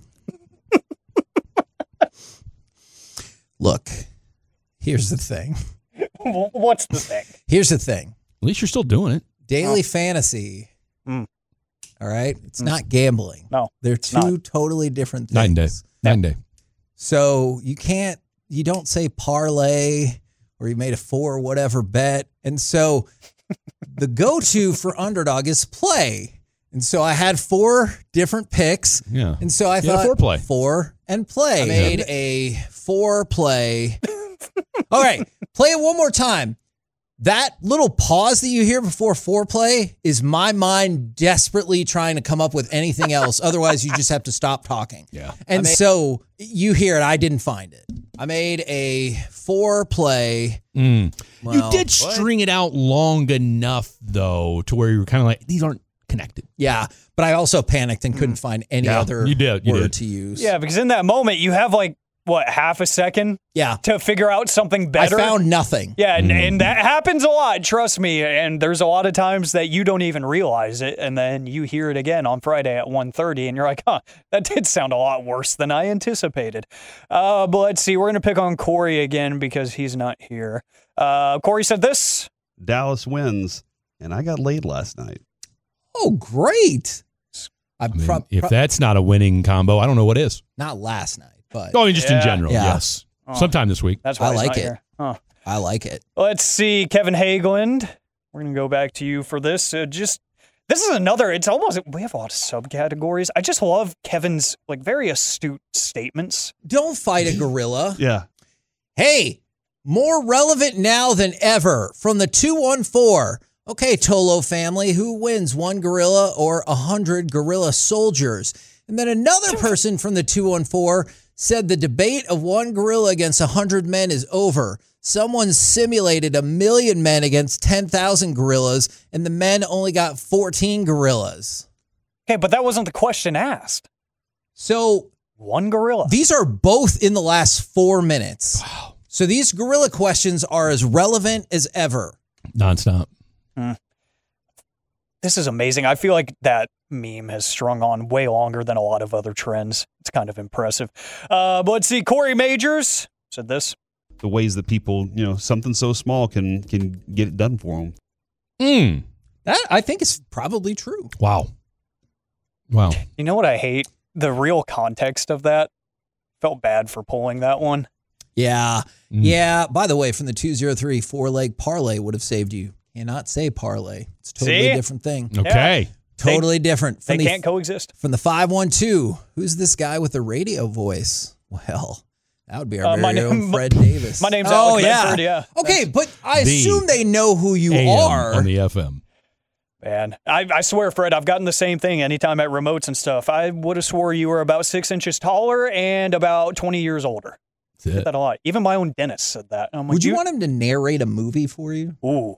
Speaker 4: Look, here's the thing.
Speaker 10: What's the thing?
Speaker 4: Here's the thing.
Speaker 11: At least you're still doing it.
Speaker 4: Daily
Speaker 10: Oh.
Speaker 4: fantasy.
Speaker 10: Mm.
Speaker 4: All right. It's not gambling.
Speaker 10: No.
Speaker 4: They're
Speaker 10: it's
Speaker 4: two
Speaker 10: not.
Speaker 4: totally different things.
Speaker 11: Night and day. Night and day.
Speaker 4: So you can't, you don't say parlay or you made a four or whatever bet. And so the go-to for underdog is play. And so I had four different picks.
Speaker 11: Yeah.
Speaker 4: And so I
Speaker 11: You had a
Speaker 4: thought
Speaker 11: four play.
Speaker 4: four and play. I made a four play. All right. Play it one more time. That little pause that you hear before foreplay is my mind desperately trying to come up with anything else. Otherwise, you just have to stop talking.
Speaker 11: Yeah.
Speaker 4: And
Speaker 10: made-
Speaker 4: so you hear it. I didn't find it. I made a foreplay.
Speaker 11: Mm.
Speaker 4: Well,
Speaker 11: you did string it out long enough, though, to where you were kind of like, these aren't connected.
Speaker 4: Yeah. But I also panicked and couldn't find any
Speaker 11: Yeah,
Speaker 4: other
Speaker 11: you did, you
Speaker 4: word
Speaker 11: did.
Speaker 4: to use.
Speaker 10: Yeah, because in that moment, you have like, what, half a second
Speaker 4: Yeah.
Speaker 10: to figure out something
Speaker 4: I
Speaker 10: better?
Speaker 4: found nothing.
Speaker 10: Yeah, and, and that happens a lot, trust me. And there's a lot of times that you don't even realize it, and then you hear it again on Friday at one thirty, and you're like, huh, that did sound a lot worse than I anticipated. Uh, but let's see, we're going to pick on Corey again because he's not here. Uh, Corey said this.
Speaker 19: Dallas wins, and I got laid last night.
Speaker 4: Oh, great. I,
Speaker 11: I mean,
Speaker 4: prob-
Speaker 11: if
Speaker 4: prob-
Speaker 11: that's not a winning combo, I don't know what is.
Speaker 4: not last night, but
Speaker 11: Oh, I mean, just in
Speaker 10: Yeah.
Speaker 11: general,
Speaker 4: Yeah.
Speaker 11: yes. Sometime this week.
Speaker 10: That's why
Speaker 4: I
Speaker 10: he's
Speaker 4: like
Speaker 10: not
Speaker 4: it.
Speaker 10: here. Huh.
Speaker 4: I like it.
Speaker 10: Let's see, Kevin Hageland. We're going to go back to you for this. Uh, just This is another, it's almost, we have a lot of subcategories. I just love Kevin's like very astute statements.
Speaker 4: Don't fight a gorilla.
Speaker 19: Yeah.
Speaker 4: Hey, more relevant now than ever from the two one four. Okay, Tolo family, who wins, one gorilla or a hundred gorilla soldiers? And then another person from the two one four said the debate of one gorilla against one hundred men is over. Someone simulated a million men against ten thousand gorillas, and the men only got fourteen gorillas.
Speaker 10: Okay, but that wasn't the question asked.
Speaker 4: So
Speaker 10: one gorilla.
Speaker 4: These are both in the last four minutes.
Speaker 11: Wow.
Speaker 4: So these gorilla questions are as relevant as ever.
Speaker 11: Nonstop.
Speaker 10: Hmm. This is amazing. I feel like that meme has strung on way longer than a lot of other trends. It's kind of impressive. Uh, but let's see. Corey Majors said this.
Speaker 19: The ways that people, you know, something so small can can get it done for them.
Speaker 11: Mm.
Speaker 4: That I think is probably true.
Speaker 11: Wow. Wow.
Speaker 10: You know what I hate? The real context of that. Felt bad for pulling that one.
Speaker 4: Yeah.
Speaker 11: Mm.
Speaker 4: Yeah. By the way, from the two oh three, four-leg parlay would have saved you. Cannot say parlay. It's a totally
Speaker 10: See?
Speaker 4: different thing.
Speaker 11: Okay.
Speaker 10: Yeah.
Speaker 4: Totally
Speaker 10: they,
Speaker 4: different.
Speaker 10: From
Speaker 4: From
Speaker 10: they
Speaker 4: the,
Speaker 10: can't coexist.
Speaker 4: From the five one two, who's this guy with the radio voice? Well, that would be our
Speaker 10: Uh,
Speaker 4: very
Speaker 10: my name-
Speaker 4: own Fred Davis.
Speaker 10: My name's
Speaker 4: oh,
Speaker 10: Alec
Speaker 4: yeah.
Speaker 10: Medford, yeah.
Speaker 4: Okay, but I
Speaker 11: The
Speaker 4: assume they know who you
Speaker 11: A M
Speaker 4: are.
Speaker 11: on the F M.
Speaker 10: Man, I, I swear, Fred, I've gotten the same thing anytime at remotes and stuff. I would have swore you were about six inches taller and about twenty years older.
Speaker 11: That's
Speaker 10: I get
Speaker 11: it.
Speaker 10: that a lot. Even my own dentist said that. I'm like,
Speaker 4: Would you want him to narrate a movie for you?
Speaker 10: Ooh.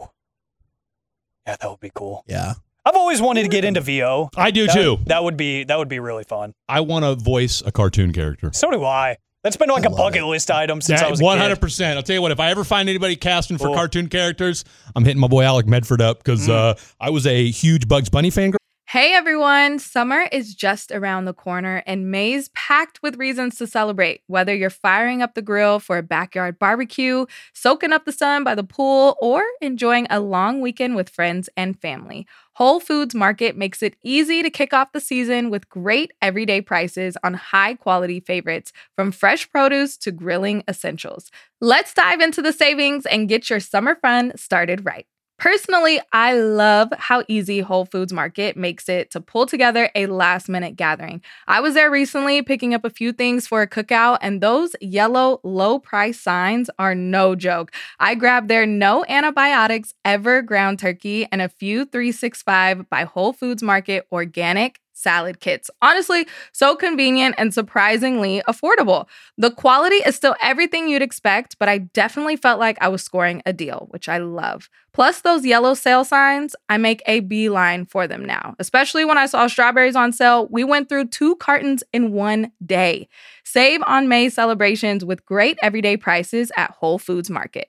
Speaker 10: Yeah, that would be cool.
Speaker 4: Yeah.
Speaker 10: I've always wanted to get into V O.
Speaker 11: I do
Speaker 10: That-
Speaker 11: too.
Speaker 10: That would be that would be really fun.
Speaker 11: I want to voice a cartoon character.
Speaker 10: So do I. That's been like
Speaker 4: I
Speaker 10: a
Speaker 4: love
Speaker 10: bucket
Speaker 4: it.
Speaker 10: list item since I was a
Speaker 11: one
Speaker 10: kid.
Speaker 11: hundred percent. I'll tell you what, if I ever find anybody casting for
Speaker 10: Cool.
Speaker 11: cartoon characters, I'm hitting my boy Alec Medford up because
Speaker 10: Mm.
Speaker 11: uh, I was a huge Bugs Bunny fan.
Speaker 21: Hey everyone, summer is just around the corner and May's packed with reasons to celebrate. Whether you're firing up the grill for a backyard barbecue, soaking up the sun by the pool, or enjoying a long weekend with friends and family, Whole Foods Market makes it easy to kick off the season with great everyday prices on high-quality favorites, from fresh produce to grilling essentials. Let's dive into the savings and get your summer fun started right. Personally, I love how easy Whole Foods Market makes it to pull together a last-minute gathering. I was there recently picking up a few things for a cookout, and those yellow low-price signs are no joke. I grabbed their no antibiotics ever ground turkey and a few three sixty-five by Whole Foods Market organic salad kits. Honestly, so convenient and surprisingly affordable. The quality is still everything you'd expect, but I definitely felt like I was scoring a deal, which I love. Plus those yellow sale signs, I make a beeline for them now. Especially when I saw strawberries on sale, we went through two cartons in one day. Save on May celebrations with great everyday prices at Whole Foods Market.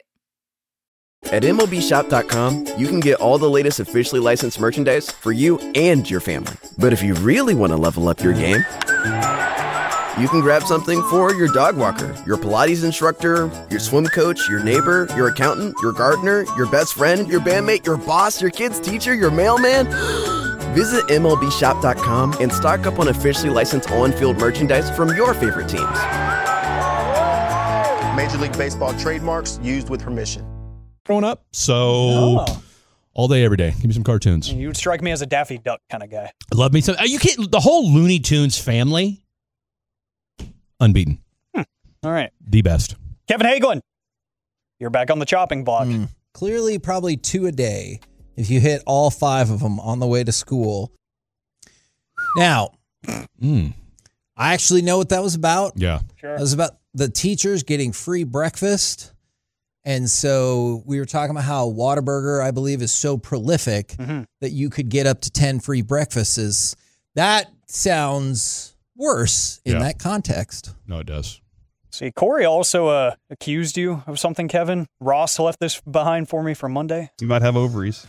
Speaker 22: At M L B Shop dot com, you can get all the latest officially licensed merchandise for you and your family. But if you really want to level up your game, you can grab something for your dog walker, your Pilates instructor, your swim coach, your neighbor, your accountant, your gardener, your best friend, your bandmate, your boss, your kid's teacher, your mailman. Visit M L B Shop dot com and stock up on officially licensed on-field merchandise from your favorite teams.
Speaker 23: Major League Baseball trademarks used with permission.
Speaker 11: Growing up, so
Speaker 10: Oh.
Speaker 11: all day, every day. Give me some cartoons.
Speaker 10: You would strike me as a Daffy Duck kind of guy.
Speaker 11: I love me some. You can't. The whole Looney Tunes family, unbeaten.
Speaker 10: Hmm. All right.
Speaker 11: The best.
Speaker 10: Kevin Hagelin, you're back on the chopping block.
Speaker 4: Mm, clearly, probably two a day if you hit all five of them on the way to school. Now,
Speaker 11: mm.
Speaker 4: I actually know what that was about.
Speaker 11: Yeah.
Speaker 10: Sure.
Speaker 4: It was about the teachers getting free breakfast. And so we were talking about how Whataburger, I believe, is so prolific
Speaker 10: Mm-hmm.
Speaker 4: that you could get up to ten free breakfasts. That sounds worse in
Speaker 11: Yeah.
Speaker 4: that context.
Speaker 11: No, it does.
Speaker 10: See, Corey also uh, accused you of something, Kevin. Ross left this behind for me for Monday.
Speaker 19: You might have ovaries.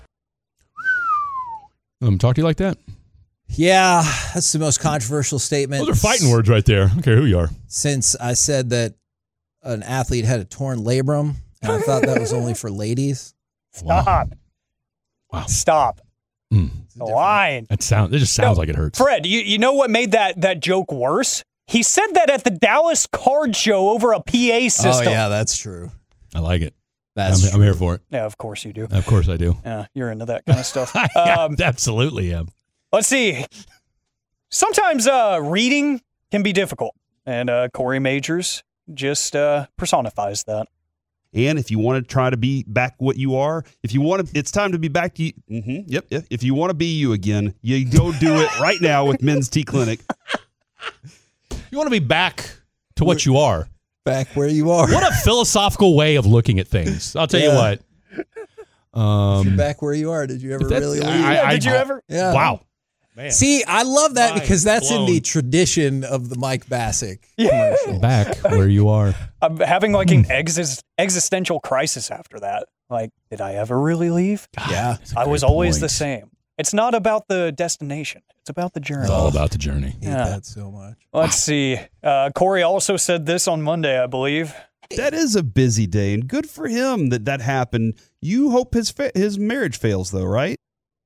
Speaker 11: Um, talk to you like that?
Speaker 4: Yeah, that's the most controversial statement.
Speaker 11: Those are fighting words right there. I don't care who you are.
Speaker 4: Since I said that an athlete had a torn labrum, and I thought that was only for ladies.
Speaker 10: Stop.
Speaker 11: Wow.
Speaker 10: Stop.
Speaker 11: Mm.
Speaker 10: The line.
Speaker 11: That sound. It just sounds
Speaker 10: No,
Speaker 11: like it hurts.
Speaker 10: Fred, you, you know what made that, that joke worse? He said that at the Dallas Card Show over a P A system.
Speaker 4: Oh, yeah, that's true.
Speaker 11: I like it.
Speaker 4: That's
Speaker 11: I'm, I'm here for it.
Speaker 10: Yeah, of course you do.
Speaker 11: Of course I do.
Speaker 10: Yeah, you're into that kind of stuff.
Speaker 11: yeah,
Speaker 10: Um,
Speaker 11: absolutely am.
Speaker 10: Let's see. Sometimes uh, reading can be difficult, and uh, Corey Majors just uh, personifies that.
Speaker 19: And if you want to try to be back what you are, if you want to, it's time to be back to you. Mm-hmm, yep, yep. If you want to be you again, you go do it right now with Men's T Clinic.
Speaker 11: You want to be back to what you are.
Speaker 4: Back where you are.
Speaker 11: What a philosophical way of looking at things. I'll tell
Speaker 4: Yeah.
Speaker 11: you what. Um,
Speaker 4: You're back where you are. Did you ever
Speaker 11: That's-
Speaker 4: really leave?
Speaker 11: I- I-
Speaker 10: Did you
Speaker 11: I-
Speaker 10: ever?
Speaker 4: Yeah.
Speaker 11: Wow. Man.
Speaker 4: See, I love that
Speaker 11: Mind
Speaker 4: because that's in
Speaker 11: blown.
Speaker 4: the tradition of the Mike Bassick commercial.
Speaker 11: Back where you are.
Speaker 10: I'm having like an exis- existential crisis after that. Like, did I ever really leave?
Speaker 4: Yeah.
Speaker 10: I was
Speaker 11: great
Speaker 10: always
Speaker 11: point.
Speaker 10: the same. It's not about the destination. It's about the journey.
Speaker 11: It's all about the journey.
Speaker 4: Hate
Speaker 10: Yeah.
Speaker 4: that so much.
Speaker 10: Let's see. Uh, Corey also said this on Monday, I believe.
Speaker 19: That is a busy day, and good for him that that happened. You hope his fa- his marriage fails, though, right?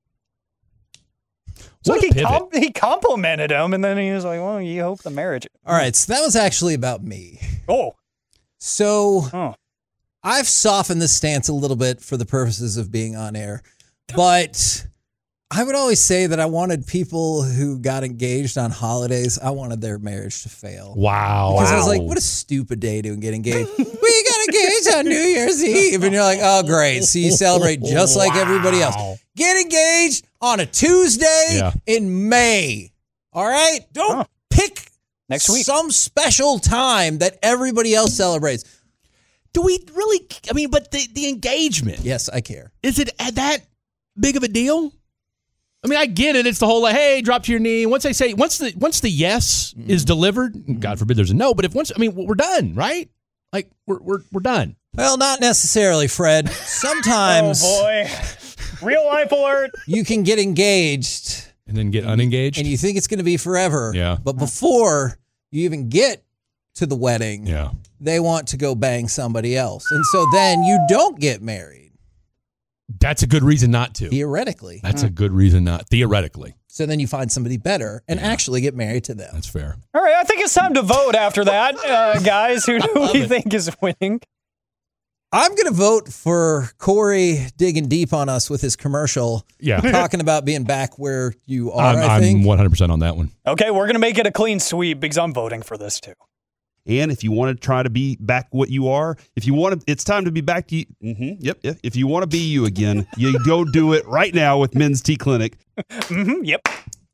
Speaker 10: So
Speaker 11: What a
Speaker 10: he,
Speaker 11: pivot.
Speaker 10: com- he complimented him, and then he was like, well, you hope the marriage.
Speaker 4: All right, so that was actually about me.
Speaker 10: Oh.
Speaker 4: So
Speaker 10: Oh.
Speaker 4: I've softened this stance a little bit for the purposes of being on air, but I would always say that I wanted people who got engaged on holidays, I wanted their marriage to fail.
Speaker 11: Wow.
Speaker 4: Because I was
Speaker 11: Wow.
Speaker 4: like, what a stupid day to get engaged. We got engaged on New Year's Eve. And you're like, oh, great. So you celebrate just like everybody else. Get engaged on a Tuesday
Speaker 11: Yeah.
Speaker 4: in May. All right? Don't
Speaker 10: Huh.
Speaker 4: pick
Speaker 10: Next week.
Speaker 4: some special time that everybody else celebrates.
Speaker 11: Do we really? I mean, but the, the engagement,
Speaker 4: Yes, I care.
Speaker 11: is it that big of a deal? I mean, I get it. It's the whole like, hey, drop to your knee. Once they say, once the once the yes
Speaker 4: Mm-hmm.
Speaker 11: is delivered, God forbid there's a no. But if once, I mean, we're done, right? Like we're we're we're done.
Speaker 4: Well, not necessarily, Fred. Sometimes
Speaker 10: Oh, boy. Real life alert.
Speaker 4: you can get engaged
Speaker 11: And then get unengaged.
Speaker 4: and you think it's going to be forever.
Speaker 11: Yeah.
Speaker 4: But before you even get to the wedding,
Speaker 11: yeah.
Speaker 4: they want to go bang somebody else. And so then you don't get married,
Speaker 11: That's a good reason not to.
Speaker 4: theoretically.
Speaker 11: That's a good reason not. Theoretically,
Speaker 4: So then you find somebody better and actually get married to them.
Speaker 11: that's fair.
Speaker 10: All right, I think it's time to vote after that. Uh, guys, who do we think is winning?
Speaker 4: I'm going to vote for Corey digging deep on us with his commercial,
Speaker 11: Yeah.
Speaker 4: talking about being back where you are,
Speaker 11: I'm,
Speaker 4: I think.
Speaker 11: I'm one hundred percent on that one.
Speaker 10: Okay, we're going to make it a clean sweep because I'm voting for this too.
Speaker 19: And if you want to try to be back what you are, if you want to, it's time to be back to you. Mm-hmm, yep, yep. If you want to be you again, you go do it right now with Men's Tea Clinic.
Speaker 10: Mm-hmm, yep.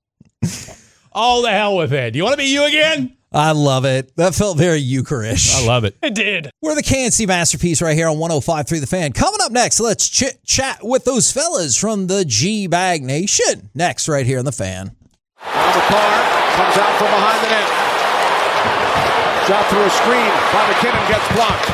Speaker 11: Oh, the hell with it. Do you want to be you again?
Speaker 4: I love it. That felt very Eucharish.
Speaker 11: I love it.
Speaker 10: It did.
Speaker 4: We're the K N C Masterpiece right here on one oh five point three The Fan. Coming up next, let's chit chat with those fellas from the G-Bag Nation. Next, right here on The Fan.
Speaker 18: Now the car comes out from behind the net. Shot through a screen by McKinnon, gets blocked.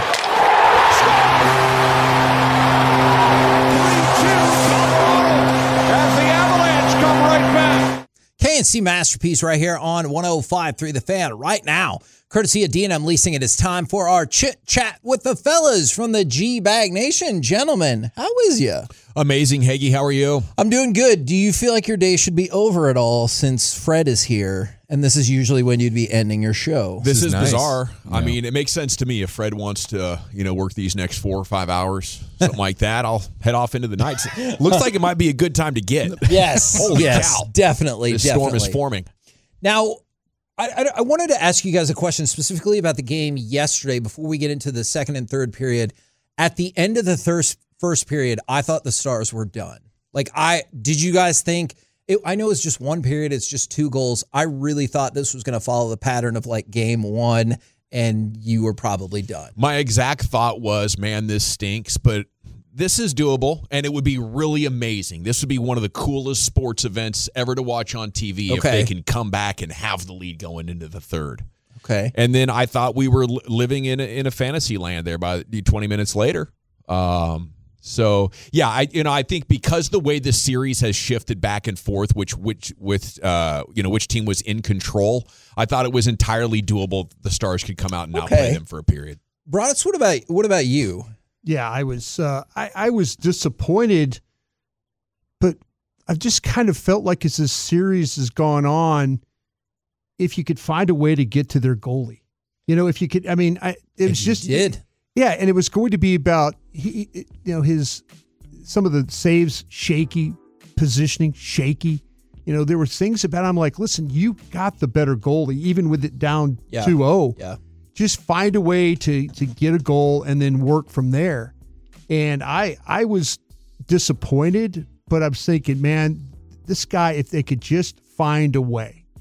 Speaker 18: As the Avalanche come right back.
Speaker 4: K N C Masterpiece right here on one oh five point three The Fan right now. Courtesy of D and M Leasing, it is time for our chit chat with the fellas from the G-Bag Nation. Gentlemen, how is ya?
Speaker 20: Amazing, Hagee. How are you?
Speaker 4: I'm doing good. Do you feel like your day should be over at all since Fred is here? And this is usually when you'd be ending your show.
Speaker 20: This,
Speaker 2: This
Speaker 20: is,
Speaker 2: is nice.
Speaker 20: bizarre. I
Speaker 2: Yeah.
Speaker 20: mean, it makes sense to me if Fred wants to, you know, work these next four or five hours, something like that. I'll head off into the night. Looks like it might be a good time to get.
Speaker 4: Yes.
Speaker 20: Holy
Speaker 4: yes,
Speaker 20: cow.
Speaker 4: definitely.
Speaker 20: This
Speaker 4: definitely.
Speaker 20: storm is forming.
Speaker 4: Now, I, I, I wanted to ask you guys a question specifically about the game yesterday before we get into the second and third period. At the end of the thir- first period, I thought the Stars were done. Like, I did you guys think, it, I know it's just one period, it's just two goals. I really thought this was going to follow the pattern of like game one, and you were probably done.
Speaker 20: My exact thought was, man, this stinks, but this is doable, and it would be really amazing. This would be one of the coolest sports events ever to watch on T V if
Speaker 4: Okay.
Speaker 20: they can come back and have the lead going into the third.
Speaker 4: Okay.
Speaker 20: And then I thought we were li- living in a, in a fantasy land there by twenty minutes later. Um, so yeah, I you know I think because the way this series has shifted back and forth, which which with uh you know which team was in control, I thought it was entirely doable. The Stars could come out and outplay
Speaker 4: Okay.
Speaker 20: them for a period.
Speaker 4: Broditz, what about what about you?
Speaker 6: Yeah, I was uh, I, I was disappointed, but I've just kind of felt like as this series has gone on, if you could find a way to get to their goalie, you know, if you could, I mean, I it was just
Speaker 4: did.
Speaker 6: yeah, and it was going to be about he, you know, his some of the saves shaky, positioning shaky. You know, there were things about I'm like, listen, you got the better goalie, even with it down
Speaker 4: Yeah.
Speaker 6: two oh.
Speaker 4: Yeah.
Speaker 6: Just find a way to to get a goal and then work from there. And I I was disappointed, but I was thinking, man, this guy, if they could just find a way.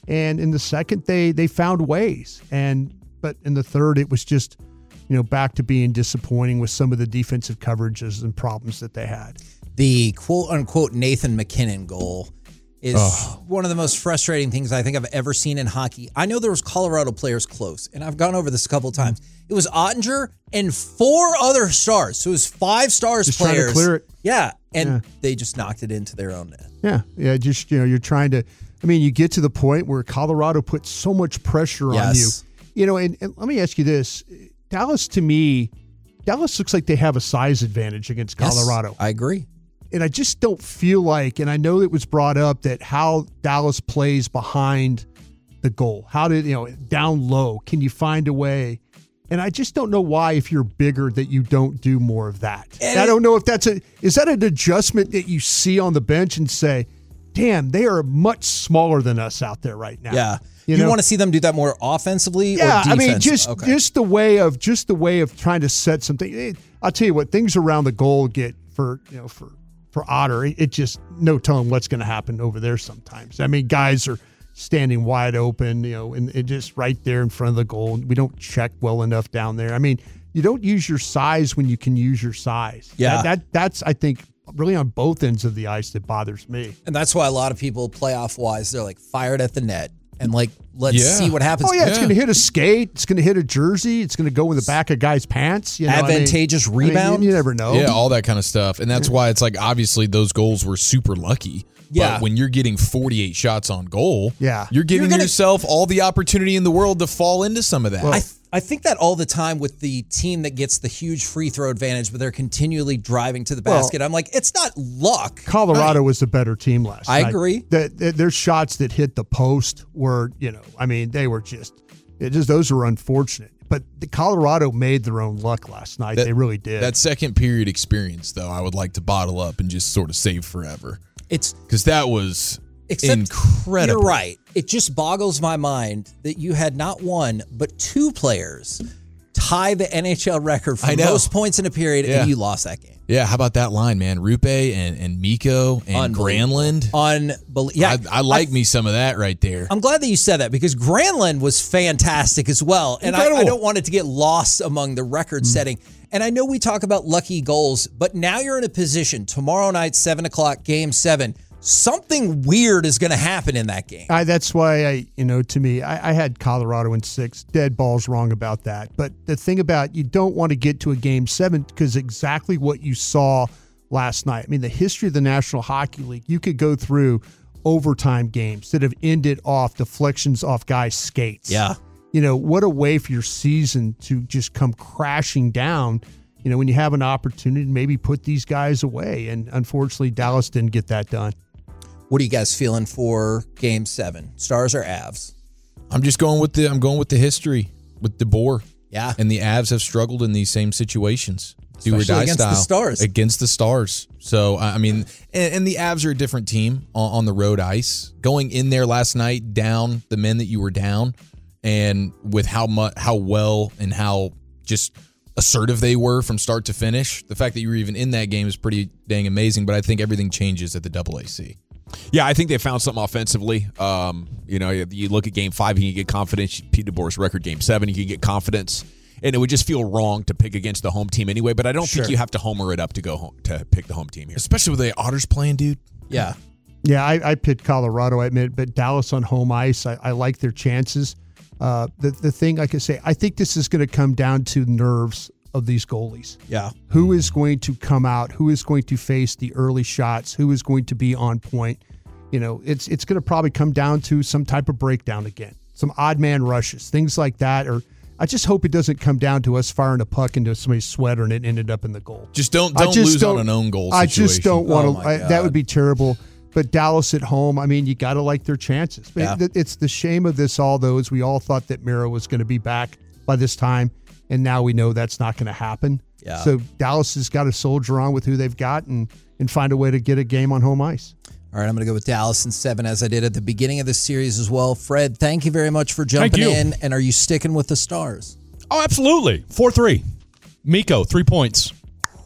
Speaker 6: And in the second, they they found ways. And but in the third, it was just, you know, back to being disappointing with some of the defensive coverages and problems that they had.
Speaker 4: The quote unquote Nathan McKinnon goal is oh. one of the most frustrating things I think I've ever seen in hockey. I know there was Colorado players close, and I've gone over this a couple of times. It was Ottinger and four other stars. So it was five stars
Speaker 6: just
Speaker 4: players.
Speaker 6: Trying to clear it.
Speaker 4: Yeah, and
Speaker 6: yeah.
Speaker 4: they just knocked it into their own net.
Speaker 6: Yeah, yeah, just, you know, you're trying to, I mean, you get to the point where Colorado puts so much pressure
Speaker 4: yes.
Speaker 6: on you. You know, and, and let me ask you this. Dallas, to me, Dallas looks like they have a size advantage against Colorado.
Speaker 4: Yes, I agree.
Speaker 6: And I just don't feel like, and I know it was brought up that how Dallas plays behind the goal. How did, you know, down low, can you find a way? And I just don't know why, if you're bigger, that you don't do more of that. And I don't know if that's a, is that an adjustment that you see on the bench and say, damn, they are much smaller than us out there right now.
Speaker 4: Yeah.
Speaker 6: You,
Speaker 4: you
Speaker 6: know?
Speaker 4: want to see them do that more offensively
Speaker 6: yeah,
Speaker 4: or defense?
Speaker 6: I mean, just
Speaker 4: okay.
Speaker 6: just the way of just the way of trying to set something. I'll tell you what, things around the goal get for, you know, for for Otter, it, it just no telling what's going to happen over there sometimes. I mean, guys are standing wide open, you know, and, and just right there in front of the goal. We don't check well enough down there. I mean, you don't use your size when you can use your size.
Speaker 4: Yeah.
Speaker 6: That, that that's, I think, really on both ends of the ice that bothers me.
Speaker 4: And that's why a lot of people, playoff-wise, they're like fired at the net. And like, let's
Speaker 6: yeah.
Speaker 4: see what happens.
Speaker 6: Oh, yeah, it's yeah. going to hit a skate. It's going to hit a jersey. It's going to go in the back of guys' pants. You know,
Speaker 4: advantageous
Speaker 6: I mean,
Speaker 4: rebound.
Speaker 6: I mean, you never know.
Speaker 20: Yeah, all that kind of stuff. And that's why it's like, obviously, those goals were super lucky.
Speaker 4: Yeah.
Speaker 20: But when you're getting forty-eight shots on goal,
Speaker 6: yeah.
Speaker 20: you're giving
Speaker 4: you're gonna,
Speaker 20: yourself all the opportunity in the world to fall into some of that.
Speaker 4: Well, I, th- I think that all the time with the team that gets the huge free throw advantage, but they're continually driving to the basket. Well, I'm like, it's not luck.
Speaker 6: Colorado right. was the better team last
Speaker 4: I
Speaker 6: night. I
Speaker 4: agree.
Speaker 6: The, the, their shots that hit the post were, you know, I mean, they were just, it just those were unfortunate. But the Colorado made their own luck last night.
Speaker 20: That,
Speaker 6: they really did.
Speaker 20: That second period experience, though, I would like to bottle up and just sort of save forever.
Speaker 4: It's
Speaker 20: because that was
Speaker 4: except
Speaker 20: incredible.
Speaker 4: You're right. It just boggles my mind that you had not one but two players tie the N H L record for most points in a period, yeah. and you lost that game.
Speaker 20: Yeah, how about that line, man? Rupe and, and Miko and Granlund.
Speaker 4: Unbelievable. Yeah,
Speaker 20: I, I like I, me some of that right there.
Speaker 4: I'm glad that you said that because Granlund was fantastic as well. And I, I don't want it to get lost among the record mm. setting. And I know we talk about lucky goals, but now you're in a position tomorrow night, seven o'clock, game seven. Something weird is going to happen in that game.
Speaker 6: I, that's why I, you know, to me, I, I had Colorado in six. Dead balls wrong about that. But the thing about you don't want to get to a game seven because exactly what you saw last night. I mean, the history of the National Hockey League, you could go through overtime games that have ended off deflections off guys' skates.
Speaker 4: Yeah.
Speaker 6: You know, what a way for your season to just come crashing down, you know, when you have an opportunity to maybe put these guys away. And unfortunately, Dallas didn't get that done.
Speaker 4: What are you guys feeling for game seven? Stars or Avs?
Speaker 20: I'm just going with the I'm going with the history with DeBoer.
Speaker 4: Yeah.
Speaker 20: And the Avs have struggled in these same situations. Do or die
Speaker 4: against
Speaker 20: style.
Speaker 4: the Stars.
Speaker 20: Against the Stars. So, I mean, and, and the Avs are a different team on, on the road ice. Going in there last night, down the men that you were down, and with how much, how well and how just assertive they were from start to finish, the fact that you were even in that game is pretty dang amazing. But I think everything changes at the double A C.
Speaker 2: Yeah, I think they found something offensively. Um, you know, you look at game five, you can get confidence. Pete DeBoer's record, game seven, you can get confidence. And it would just feel wrong to pick against the home team anyway, but I don't
Speaker 4: sure.
Speaker 2: think you have to homer it up to go home to pick the home team here.
Speaker 20: Especially with the Otters playing, dude.
Speaker 4: Yeah.
Speaker 6: Yeah, I, I picked Colorado, I admit, but Dallas on home ice, I, I like their chances. Uh, the, the thing, like I say, I think this is going to come down to nerves of these goalies.
Speaker 4: Yeah.
Speaker 6: Who is going to come out? Who is going to face the early shots? Who is going to be on point? You know, it's it's going to probably come down to some type of breakdown again, some odd man rushes, things like that. Or I just hope it doesn't come down to us firing a puck into somebody's sweater and it ended up in the goal.
Speaker 20: Just don't don't
Speaker 6: just
Speaker 20: lose
Speaker 6: don't,
Speaker 20: on an own goal
Speaker 6: I
Speaker 20: situation.
Speaker 6: just don't want
Speaker 4: Oh
Speaker 6: to. That would be terrible. But Dallas at home, I mean, you got to like their chances. But
Speaker 4: Yeah.
Speaker 6: it, it's the shame of this all, though, is we all thought that Miro was going to be back by this time, and now we know that's not going to happen.
Speaker 4: Yeah.
Speaker 6: So Dallas has got to soldier on with who they've got and, and find a way to get a game on home ice.
Speaker 4: All right, I'm going to go with Dallas in seven, as I did at the beginning of the series as well. Fred, thank you very much for jumping
Speaker 11: Thank you.
Speaker 4: in. And are you sticking with the Stars?
Speaker 11: Oh, absolutely. four three. Miko, three points.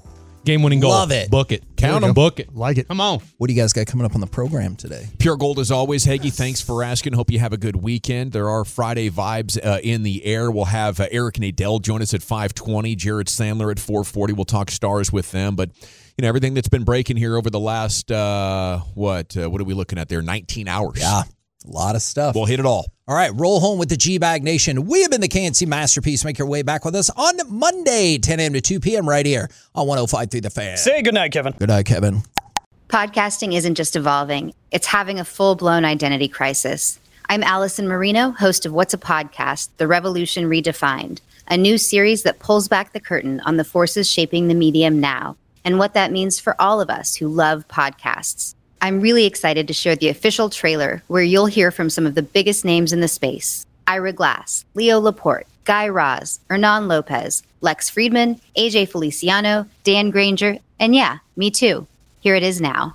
Speaker 11: Game-winning goal.
Speaker 4: Love it.
Speaker 11: Book it.
Speaker 2: Count them.
Speaker 11: Book it.
Speaker 6: Like it.
Speaker 11: Come on.
Speaker 4: What do you guys got coming up on the program today?
Speaker 2: Pure Gold as always. Hagee, thanks for asking. Hope you have a good weekend. There are Friday vibes uh, in the air. We'll have uh, Eric Nadel join us at five twenty, Jared Sandler at four forty. We'll talk Stars with them. But, you know, everything that's been breaking here over the last, uh, what, uh, what are we looking at there? nineteen hours.
Speaker 4: Yeah, a lot of stuff.
Speaker 2: We'll hit it all.
Speaker 4: All right, roll home with the G-Bag Nation. We have been the K N C Masterpiece. Make your way back with us on Monday, ten a.m. to two p.m. right here on one oh five point three The Fan.
Speaker 10: Say goodnight, Kevin.
Speaker 4: Good night, Kevin.
Speaker 3: Podcasting isn't just evolving. It's having a full-blown identity crisis. I'm Allison Marino, host of What's a Podcast? The Revolution Redefined, a new series that pulls back the curtain on the forces shaping the medium now and what that means for all of us who love podcasts. I'm really excited to share the official trailer where you'll hear from some of the biggest names in the space. Ira Glass, Leo Laporte, Guy Raz, Hernan Lopez, Lex Friedman, A J Feliciano, Dan Granger, and yeah, me too. Here it is now.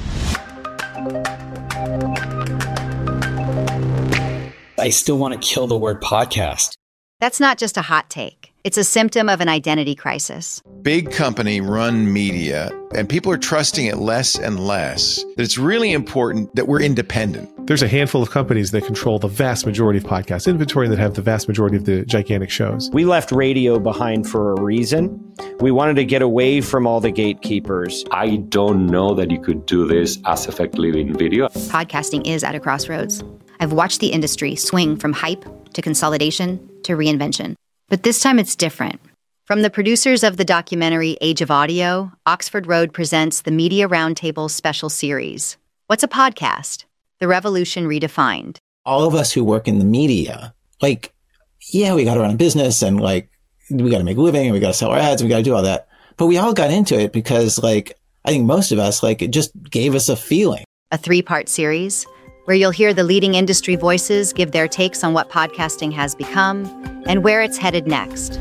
Speaker 5: I still want to kill the word podcast.
Speaker 3: That's not just a hot take. It's a symptom of an identity crisis.
Speaker 7: Big company run media, and people are trusting it less and less. That it's really important that we're independent.
Speaker 24: There's a handful of companies that control the vast majority of podcast inventory and that have the vast majority of the gigantic shows.
Speaker 25: We left radio behind for a reason. We wanted to get away from all the gatekeepers.
Speaker 26: I don't know that you could do this as effectively in video.
Speaker 3: Podcasting is at a crossroads. I've watched the industry swing from hype to consolidation to reinvention. But this time it's different. From the producers of the documentary Age of Audio, Oxford Road presents the Media Roundtable special series. What's a podcast? The Revolution Redefined.
Speaker 27: All of us who work in the media, like, yeah, we got to run a business and like, we got to make a living and we got to sell our ads and we got to do all that. But we all got into it because like, I think most of us, like, it just gave us a feeling.
Speaker 3: A three-part series where you'll hear the leading industry voices give their takes on what podcasting has become and where it's headed next.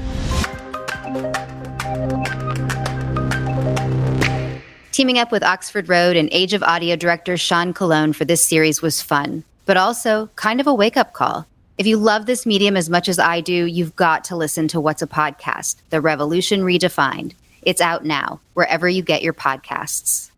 Speaker 3: Teaming up with Oxford Road and Age of Audio director Sean Colon for this series was fun, but also kind of a wake-up call. If you love this medium as much as I do, you've got to listen to What's a Podcast? The Revolution Redefined. It's out now, wherever you get your podcasts.